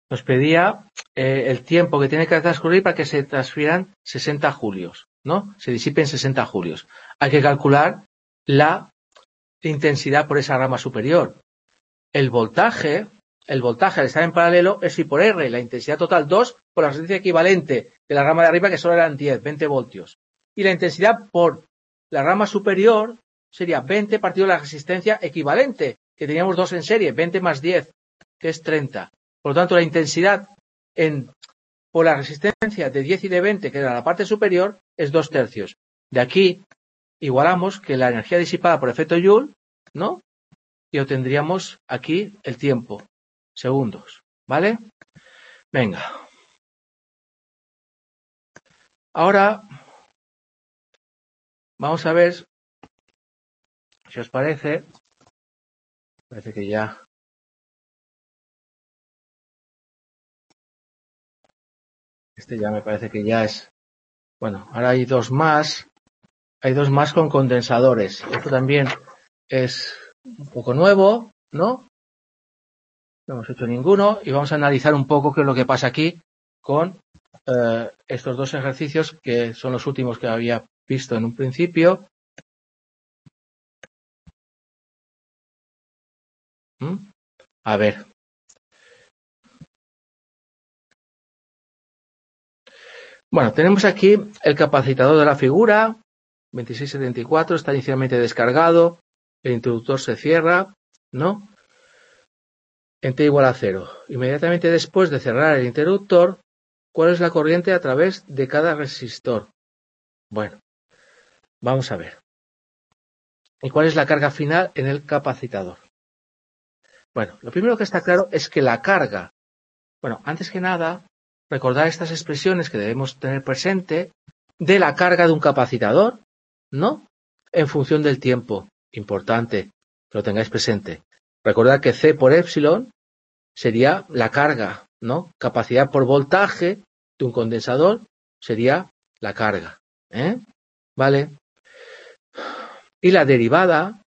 nos pedía eh, el tiempo que tiene que transcurrir para que se transfieran sesenta julios, ¿no? Se disipen sesenta julios. Hay que calcular la intensidad por esa rama superior. El voltaje, el voltaje al estar en paralelo es I por R, la intensidad total dos por la resistencia equivalente de la rama de arriba, que solo eran diez, veinte voltios. Y la intensidad por la rama superior sería veinte partido la resistencia equivalente, que teníamos dos en serie, veinte más diez, que es treinta. Por lo tanto, la intensidad en, por la resistencia de diez y de veinte, que era la parte superior, es dos tercios. De aquí igualamos que la energía disipada por efecto Joule, ¿no? Y obtendríamos aquí el tiempo, segundos, ¿vale? Venga. Ahora vamos a ver, si os parece, parece que ya... Este ya me parece que ya es... Bueno, ahora hay dos más. Hay dos más con condensadores. Esto también es un poco nuevo, ¿no? No hemos hecho ninguno. Y vamos a analizar un poco qué es lo que pasa aquí con eh, estos dos ejercicios, que son los últimos que había visto en un principio. ¿Mm? A ver. Bueno, tenemos aquí el capacitador de la figura, veintiséis setenta y cuatro, está inicialmente descargado, el interruptor se cierra, ¿no? En T igual a cero. Inmediatamente después de cerrar el interruptor, ¿cuál es la corriente a través de cada resistor? Bueno, vamos a ver. ¿Y cuál es la carga final en el capacitador? Bueno, lo primero que está claro es que la carga, bueno, antes que nada, recordar estas expresiones que debemos tener presente de la carga de un capacitador, ¿no? En función del tiempo. Importante que lo tengáis presente. Recordad que C por epsilon sería la carga, ¿no? Capacidad por voltaje de un condensador sería la carga, ¿eh? ¿Vale? Y la derivada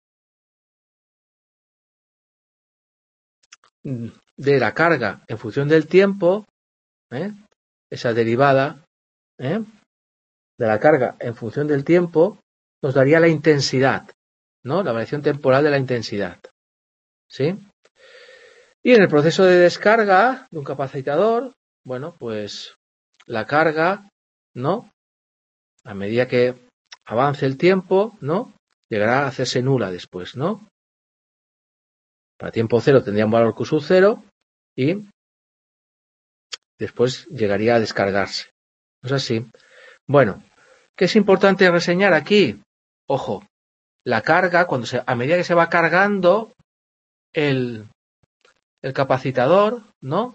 de la carga en función del tiempo, ¿eh? Esa derivada, ¿eh? De la carga en función del tiempo nos daría la intensidad, ¿no? La variación temporal de la intensidad, ¿sí? Y en el proceso de descarga de un capacitador, bueno, pues la carga, ¿no? A medida que avance el tiempo, ¿no? Llegará a hacerse nula después, ¿no? Para tiempo cero tendría un valor Q sub cero y después llegaría a descargarse. ¿No es así? Bueno, ¿qué es importante reseñar aquí? Ojo, la carga, cuando se, a medida que se va cargando el, el capacitador, ¿no?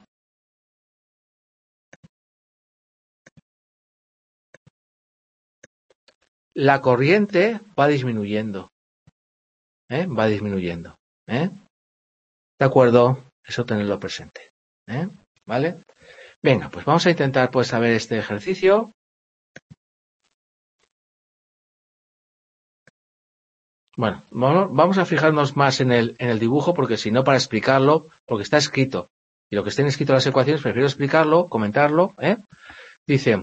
La corriente va disminuyendo. ¿Eh? Va disminuyendo. ¿Eh? ¿De acuerdo? Eso tenerlo presente. ¿Eh? ¿Vale? Venga, pues vamos a intentar pues saber este ejercicio. Bueno, vamos a fijarnos más en el, en el dibujo, porque si no, para explicarlo, porque está escrito. Y lo que estén escrito en las ecuaciones, prefiero explicarlo, comentarlo. ¿eh? Dice,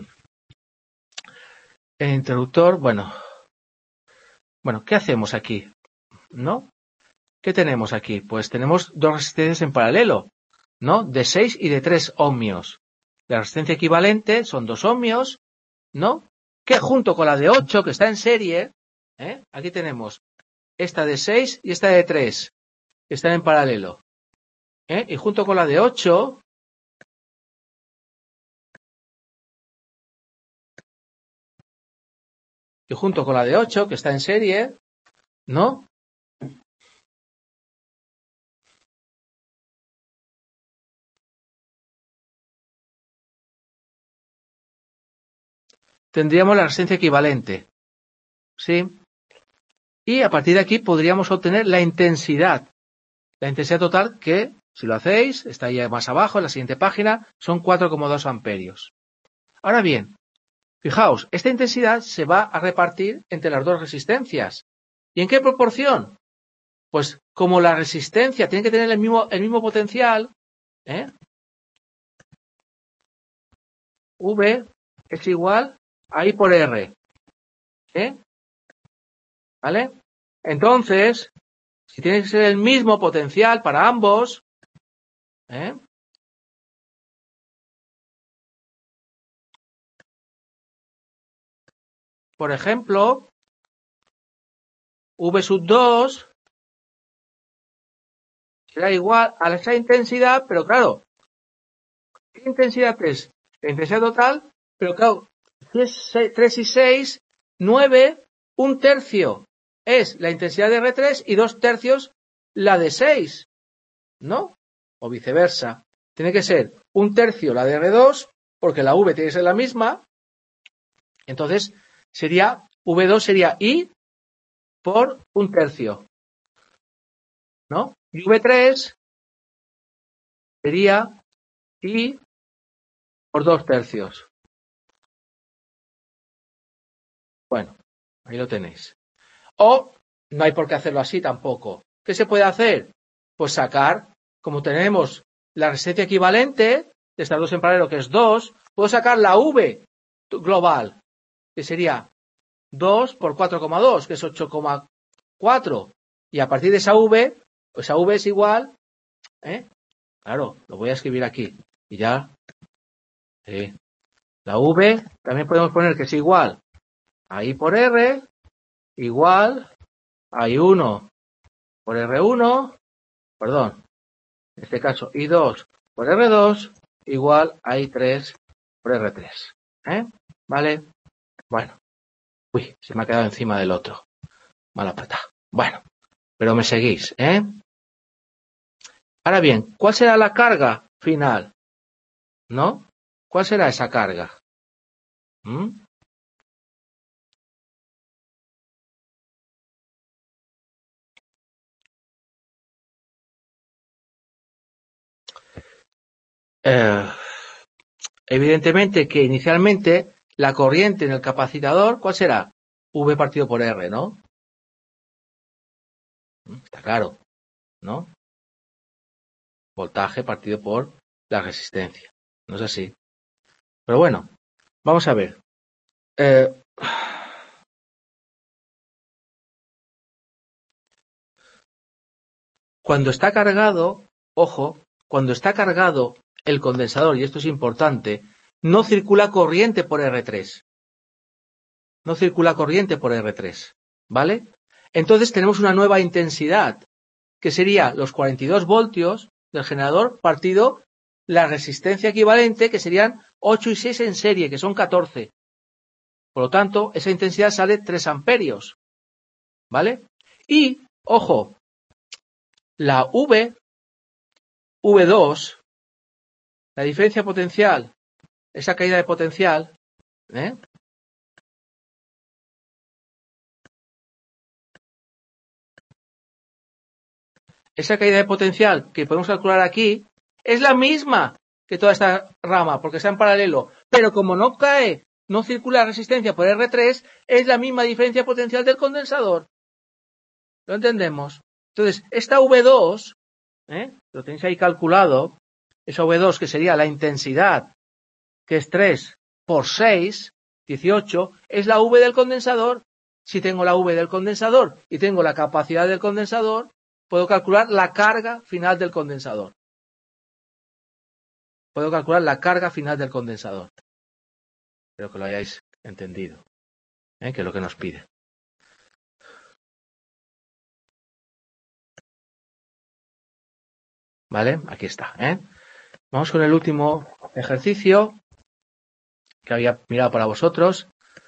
el interruptor, bueno, bueno, ¿qué hacemos aquí? ¿No? ¿Qué tenemos aquí? Pues tenemos dos resistencias en paralelo, ¿no? De seis y de tres ohmios. La resistencia equivalente son dos ohmios, ¿no? Que junto con la de ocho, que está en serie, ¿eh? Aquí tenemos esta de seis y esta de tres, que están en paralelo. ¿eh? Y junto con la de ocho, y junto con la de ocho, que está en serie, ¿no? Tendríamos la resistencia equivalente, ¿sí? Y a partir de aquí podríamos obtener la intensidad. La intensidad total que, si lo hacéis, está ahí más abajo, en la siguiente página, son cuatro coma dos amperios. Ahora bien, fijaos, esta intensidad se va a repartir entre las dos resistencias. ¿Y en qué proporción? Pues como la resistencia tiene que tener el mismo, el mismo potencial, ¿eh? V es igual a I por R. ¿Eh? ¿Vale? Entonces, si tiene que ser el mismo potencial para ambos, ¿eh? Por ejemplo, V sub dos será igual a esa intensidad, pero claro, ¿qué intensidad es? La intensidad total, pero claro, si es tres y seis, nueve, un tercio es la intensidad de R tres y dos tercios la de seis, ¿no? O viceversa. Tiene que ser un tercio la de R dos, porque la V tiene que ser la misma. Entonces, sería, V dos sería I por un tercio, ¿no? Y V tres sería I por dos tercios. Bueno, ahí lo tenéis. O no hay por qué hacerlo así tampoco. ¿Qué se puede hacer? Pues sacar, como tenemos la resistencia equivalente de estas dos en paralelo, que es dos, puedo sacar la V global, que sería dos por cuatro coma dos, que es ocho coma cuatro. Y a partir de esa V, pues esa V es igual, ¿eh? Claro, lo voy a escribir aquí. Y ya, eh, la V también podemos poner que es igual a I por R, igual a I uno por R uno, perdón, en este caso I dos por R dos, igual a I tres por R tres. ¿Eh? ¿Vale? Bueno. Uy, se me ha quedado encima del otro. Mal apretado. Bueno, pero me seguís, ¿eh? Ahora bien, ¿cuál será la carga final? ¿No? ¿Cuál será esa carga? ¿Mm? Eh, evidentemente que inicialmente la corriente en el capacitador, ¿cuál será? V partido por R, ¿no? Está claro, ¿no? Voltaje partido por la resistencia. No es así. Pero bueno, vamos a ver. Eh, cuando está cargado, ojo, cuando está cargado el condensador, y esto es importante, no circula corriente por R tres. No circula corriente por R tres, ¿vale? Entonces tenemos una nueva intensidad, que sería los cuarenta y dos voltios del generador partido la resistencia equivalente, que serían ocho y seis en serie, que son catorce. Por lo tanto, esa intensidad sale tres amperios, ¿vale? Y, ojo, la V, V dos, la diferencia potencial, esa caída de potencial, ¿eh? Esa caída de potencial que podemos calcular aquí es la misma que toda esta rama, porque está en paralelo, pero como no cae, no circula resistencia por R tres, es la misma diferencia potencial del condensador. ¿Lo entendemos? Entonces, esta V dos, ¿eh? Lo tenéis ahí calculado, esa V dos que sería la intensidad, que es tres por seis, dieciocho, es la V del condensador. Si tengo la V del condensador y tengo la capacidad del condensador, puedo calcular la carga final del condensador. Puedo calcular la carga final del condensador. Espero que lo hayáis entendido, ¿eh? Que es lo que nos pide. ¿Vale? Aquí está, ¿eh? Vamos con el último ejercicio que había mirado para vosotros.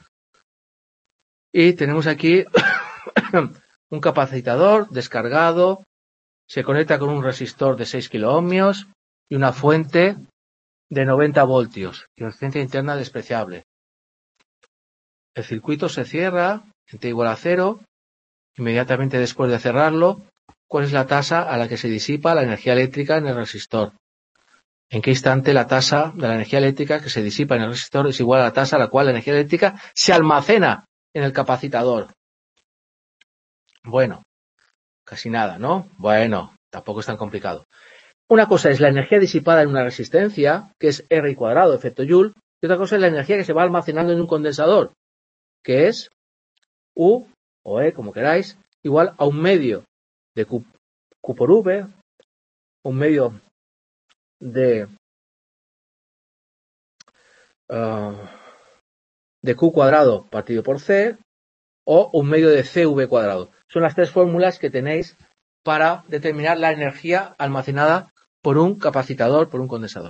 Y tenemos aquí un capacitador descargado, se conecta con un resistor de seis kiloohmios y una fuente de noventa voltios y resistencia interna despreciable. El circuito se cierra en T igual a cero. Inmediatamente después de cerrarlo, ¿cuál es la tasa a la que se disipa la energía eléctrica en el resistor? ¿En qué instante la tasa de la energía eléctrica que se disipa en el resistor es igual a la tasa a la cual la energía eléctrica se almacena en el capacitador? Bueno, casi nada, ¿no? Bueno, tampoco es tan complicado. Una cosa es la energía disipada en una resistencia, que es R I cuadrado, efecto Joule, y otra cosa es la energía que se va almacenando en un condensador, que es U o E, como queráis, igual a un medio de Q, Q por V, un medio de, uh, de Q cuadrado partido por C, o un medio de C V cuadrado. Son las tres fórmulas que tenéis para determinar la energía almacenada por un capacitador, por un condensador.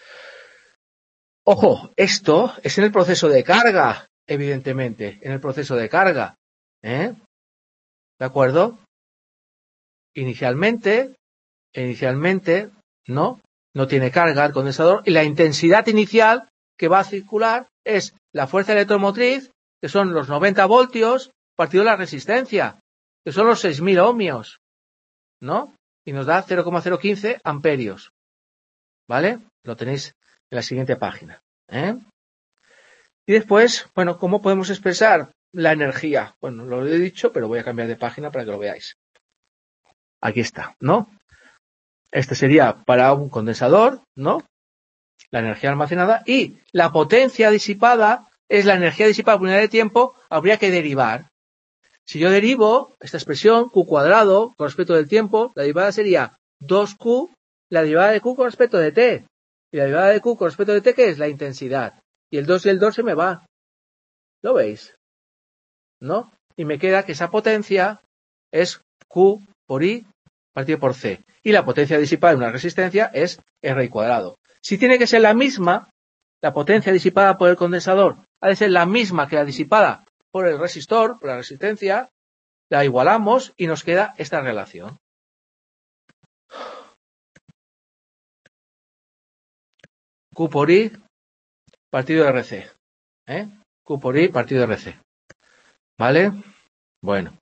Ojo, esto es en el proceso de carga, evidentemente, en el proceso de carga. ¿eh? ¿De acuerdo? Inicialmente, inicialmente, no, no tiene carga el condensador y la intensidad inicial que va a circular es la fuerza electromotriz, que son los noventa voltios, partido de la resistencia, que son los seis mil ohmios, ¿no? Y nos da cero coma cero quince amperios. ¿Vale? Lo tenéis en la siguiente página. ¿eh? Y después, bueno, ¿cómo podemos expresar la energía? Bueno, lo he dicho, pero voy a cambiar de página para que lo veáis. Aquí está, ¿no? Este sería para un condensador, ¿no? La energía almacenada y la potencia disipada es la energía disipada por unidad de tiempo, habría que derivar. Si yo derivo esta expresión Q cuadrado con respecto del tiempo, la derivada sería dos Q, la derivada de Q con respecto de T. Y la derivada de Q con respecto de T, ¿qué es? La intensidad. Y el dos y el dos se me va. ¿Lo veis? ¿No? Y me queda que esa potencia es Q por I partido por C. Y la potencia disipada de una resistencia es R cuadrado. Si tiene que ser la misma, la potencia disipada por el condensador ha de ser la misma que la disipada por el resistor, por la resistencia, la igualamos y nos queda esta relación. Q por I partido de R C. ¿eh? Q por I partido de R C. ¿Vale? Bueno.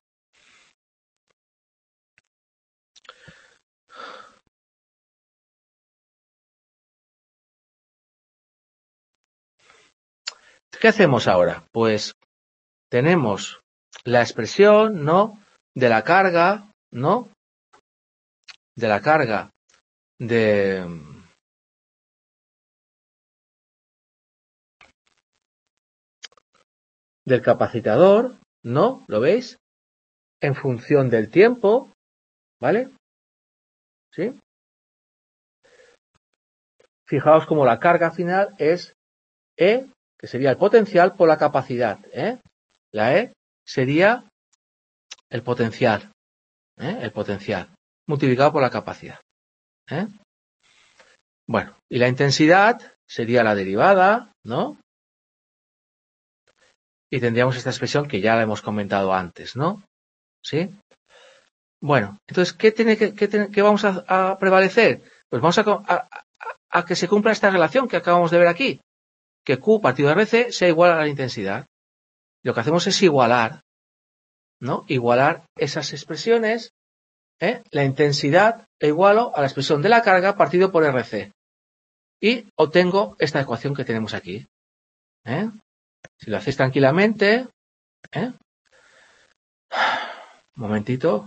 ¿Qué hacemos ahora? Pues tenemos la expresión, ¿no? De la carga, ¿no? De la carga de... del capacitador, ¿no? ¿Lo veis? En función del tiempo, ¿vale? ¿Sí? Fijaos como la carga final es E, que sería el potencial por la capacidad, ¿eh? La E sería el potencial, ¿eh? El potencial, multiplicado por la capacidad, ¿eh? Bueno, y la intensidad sería la derivada, ¿no? Y tendríamos esta expresión que ya la hemos comentado antes, ¿no? ¿Sí? Bueno, entonces, ¿qué, tiene que, qué, qué vamos a, a prevalecer? Pues vamos a, a, a que se cumpla esta relación que acabamos de ver aquí, que Q partido de R C sea igual a la intensidad. Lo que hacemos es igualar, ¿no? Igualar esas expresiones, ¿eh? La intensidad e igualo a la expresión de la carga partido por R C. Y obtengo esta ecuación que tenemos aquí. ¿eh? Si lo hacéis tranquilamente, ¿eh? Un momentito.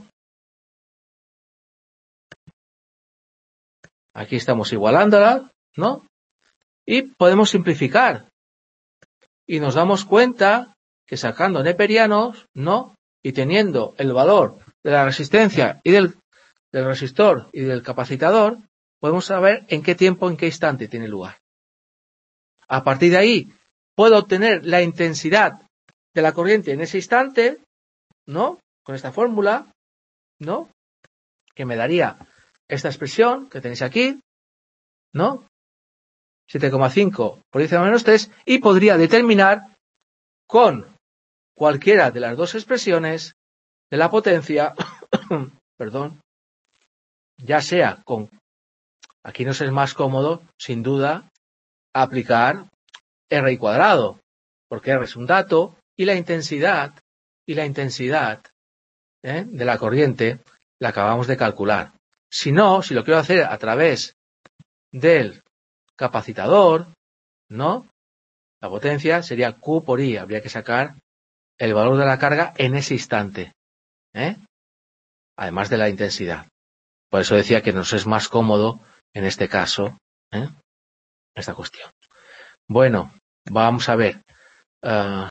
Aquí estamos igualándola, ¿no? Y podemos simplificar. Y nos damos cuenta que sacando neperianos, ¿no? Y teniendo el valor de la resistencia y del, del resistor y del capacitador, podemos saber en qué tiempo, en qué instante tiene lugar. A partir de ahí, puedo obtener la intensidad de la corriente en ese instante, ¿no? Con esta fórmula, ¿no? Que me daría esta expresión que tenéis aquí, ¿no? siete coma cinco por diez a la menos tres, y podría determinar con cualquiera de las dos expresiones de la potencia, perdón, ya sea con, aquí nos es más cómodo, sin duda, aplicar R cuadrado, porque R es un dato, y la intensidad, y la intensidad ¿eh? de la corriente la acabamos de calcular. Si no, si lo quiero hacer a través del capacitador, ¿no? La potencia sería Q por I, habría que sacar el valor de la carga en ese instante, ¿eh? Además de la intensidad. Por eso decía que nos es más cómodo en este caso, ¿eh? Esta cuestión. Bueno, Vamos a ver. Uh,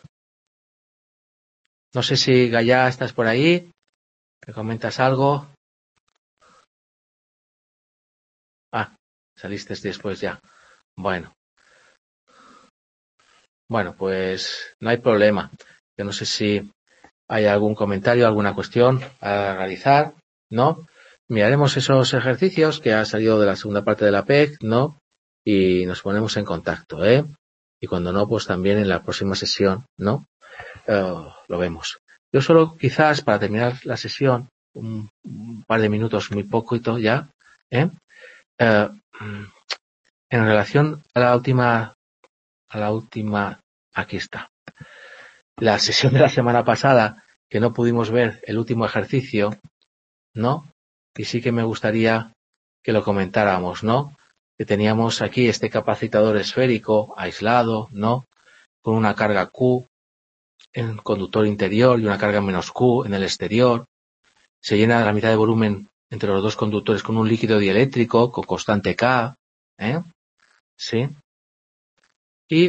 no sé si Gaya estás por ahí. ¿Me comentas algo? Ah, saliste después ya. Bueno. Bueno, pues no hay problema. Yo no sé si hay algún comentario, alguna cuestión a realizar, ¿no? Miraremos esos ejercicios que ha salido de la segunda parte de la P E C, ¿no? Y nos ponemos en contacto, ¿eh? Y cuando no, pues también en la próxima sesión, ¿no? Uh, lo vemos. Yo solo quizás para terminar la sesión, un, un par de minutos, muy poquito ya, ¿eh? Uh, en relación a la última, a la última, aquí está. La sesión de la semana pasada, que no pudimos ver el último ejercicio, ¿no? Y sí que me gustaría que lo comentáramos, ¿no? Que teníamos aquí este capacitador esférico aislado, ¿no? Con una carga Q en el conductor interior y una carga menos Q en el exterior. Se llena la mitad de volumen entre los dos conductores con un líquido dieléctrico con constante K, ¿eh? Sí. Y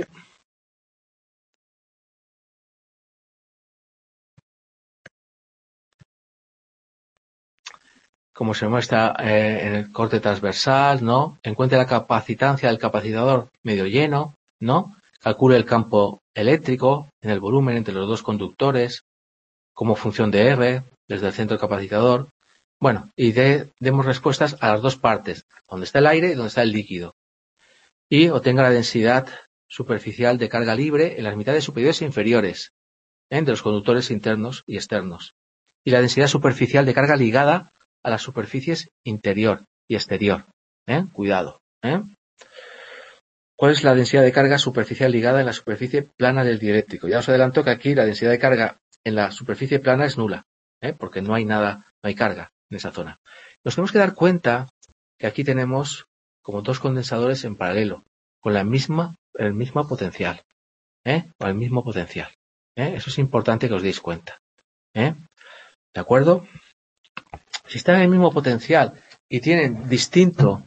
como se muestra eh, en el corte transversal, ¿no? Encuentre la capacitancia del capacitador medio lleno, ¿no? Calcule el campo eléctrico en el volumen entre los dos conductores como función de R desde el centro del capacitador. Bueno, y de, demos respuestas a las dos partes, donde está el aire y donde está el líquido. Y obtenga la densidad superficial de carga libre en las mitades superiores e inferiores, ¿eh? De los conductores internos y externos. Y la densidad superficial de carga ligada a las superficies interior y exterior. ¿Eh? Cuidado. ¿eh? ¿Cuál es la densidad de carga superficial ligada en la superficie plana del dieléctrico? Ya os adelanto que aquí la densidad de carga en la superficie plana es nula, ¿eh? Porque no hay nada, no hay carga en esa zona. Nos tenemos que dar cuenta que aquí tenemos como dos condensadores en paralelo, con la misma, el mismo potencial, ¿eh? O el mismo potencial. ¿eh? Eso es importante que os deis cuenta. ¿eh? ¿De acuerdo? Si están en el mismo potencial y tienen distinto,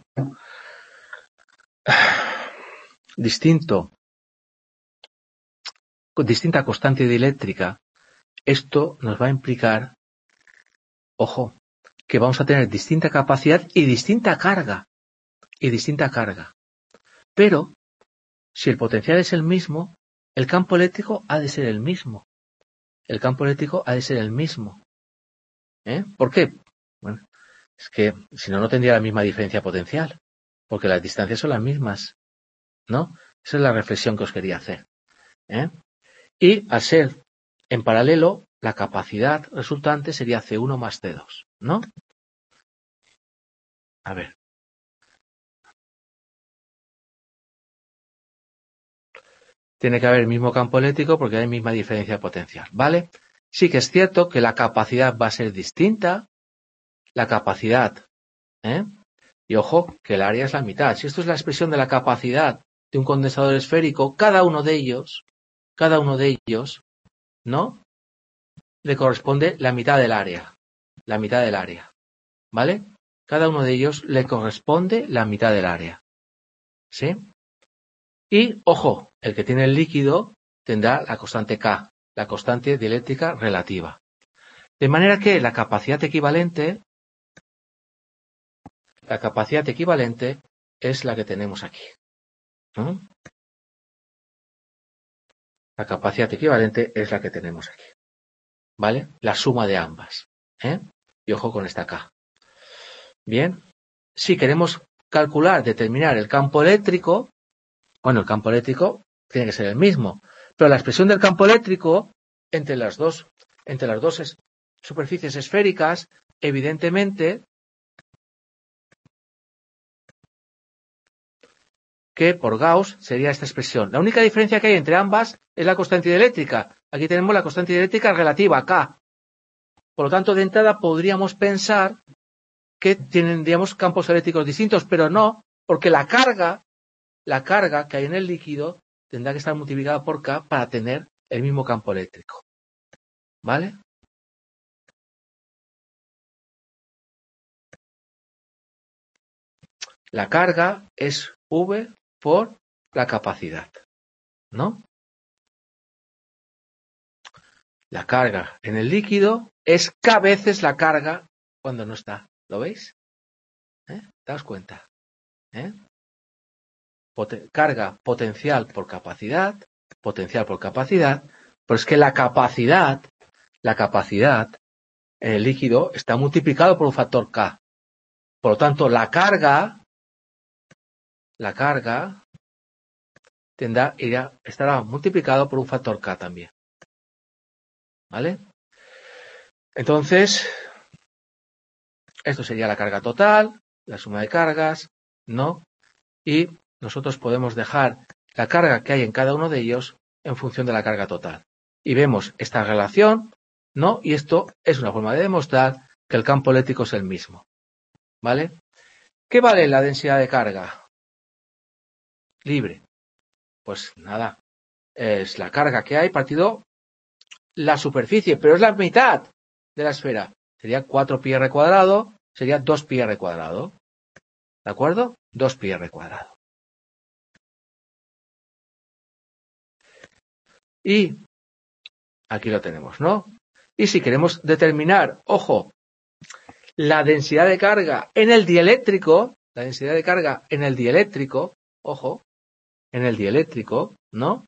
distinto, distinta constante dieléctrica, esto nos va a implicar, ojo, que vamos a tener distinta capacidad y distinta carga, y distinta carga. Pero, si el potencial es el mismo, el campo eléctrico ha de ser el mismo. El campo eléctrico ha de ser el mismo. ¿Eh? ¿Por qué? Bueno, es que si no, no tendría la misma diferencia potencial, porque las distancias son las mismas, ¿no? Esa es la reflexión que os quería hacer. ¿eh? Y al ser en paralelo, la capacidad resultante sería C uno más C dos, ¿no? A ver. Tiene que haber el mismo campo eléctrico porque hay la misma diferencia potencial, ¿vale? Sí que es cierto que la capacidad va a ser distinta, la capacidad, ¿eh? Y ojo, que el área es la mitad. Si esto es la expresión de la capacidad de un condensador esférico, cada uno de ellos, cada uno de ellos, ¿no? Le corresponde la mitad del área, la mitad del área, ¿vale? Cada uno de ellos le corresponde la mitad del área, ¿sí? Y, ojo, el que tiene el líquido tendrá la constante K, la constante dieléctrica relativa. De manera que la capacidad equivalente, la capacidad equivalente es la que tenemos aquí. ¿no? La capacidad equivalente es la que tenemos aquí. ¿Vale? La suma de ambas. ¿eh? Y ojo con esta K. Bien. Si queremos calcular, determinar el campo eléctrico, bueno, el campo eléctrico tiene que ser el mismo. Pero la expresión del campo eléctrico entre las dos, entre las dos es, superficies esféricas, evidentemente, que por Gauss sería esta expresión. La única diferencia que hay entre ambas es la constante dieléctrica. Aquí tenemos la constante dieléctrica relativa, K. Por lo tanto, de entrada podríamos pensar que tendríamos campos eléctricos distintos, pero no, porque la carga, la carga que hay en el líquido tendrá que estar multiplicada por K para tener el mismo campo eléctrico. ¿Vale? La carga es V por la capacidad. ¿no? La carga en el líquido es K veces la carga cuando no está. ¿Lo veis? ¿Eh? ¿Daos cuenta? ¿Eh? Poten- carga potencial por capacidad, potencial por capacidad, pero es que la capacidad, la capacidad en el líquido está multiplicado por un factor K. Por lo tanto, la carga, la carga tendrá, irá, estará multiplicado por un factor K también. ¿Vale? Entonces, esto sería la carga total, la suma de cargas, ¿no? Y nosotros podemos dejar la carga que hay en cada uno de ellos en función de la carga total. Y vemos esta relación, ¿no? Y esto es una forma de demostrar que el campo eléctrico es el mismo. ¿Vale? ¿Qué vale la densidad de carga libre? Pues nada, es la carga que hay partido la superficie, pero es la mitad de la esfera. Sería cuatro pi r cuadrado, sería dos pi r cuadrado. ¿De acuerdo? dos pi r cuadrado. Y aquí lo tenemos, ¿no? Y si queremos determinar, ojo, la densidad de carga en el dieléctrico, la densidad de carga en el dieléctrico, ojo, en el dieléctrico, ¿no?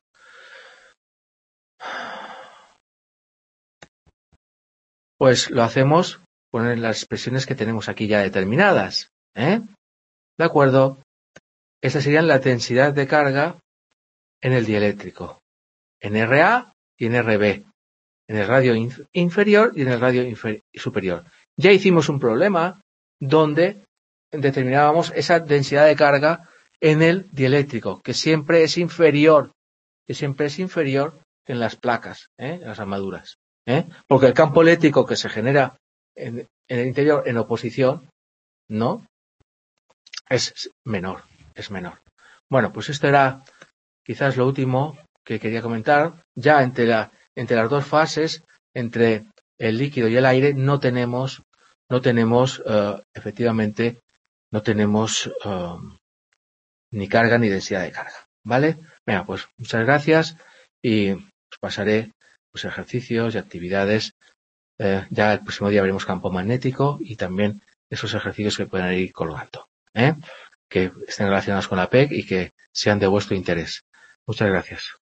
Pues lo hacemos con las expresiones que tenemos aquí ya determinadas, ¿eh? ¿De acuerdo? Estas serían la densidad de carga en el dieléctrico, en R A y en R B, en el radio inf inferior y en el radio superior. Ya hicimos un problema donde determinábamos esa densidad de carga en el dieléctrico, que siempre es inferior, que siempre es inferior en las placas, ¿eh? En las armaduras, ¿eh? Porque el campo eléctrico que se genera en, en el interior en oposición, ¿no? Es menor, es menor. Bueno, pues esto era quizás lo último que quería comentar. Ya entre, la, entre las dos fases, entre el líquido y el aire, no tenemos, no tenemos uh, efectivamente, no tenemos uh, ni carga ni densidad de carga. ¿Vale? Venga, pues muchas gracias y os pasaré los ejercicios y actividades. Eh, ya el próximo día veremos campo magnético y también esos ejercicios que pueden ir colgando, ¿eh? Que estén relacionados con la P E C y que sean de vuestro interés. Muchas gracias.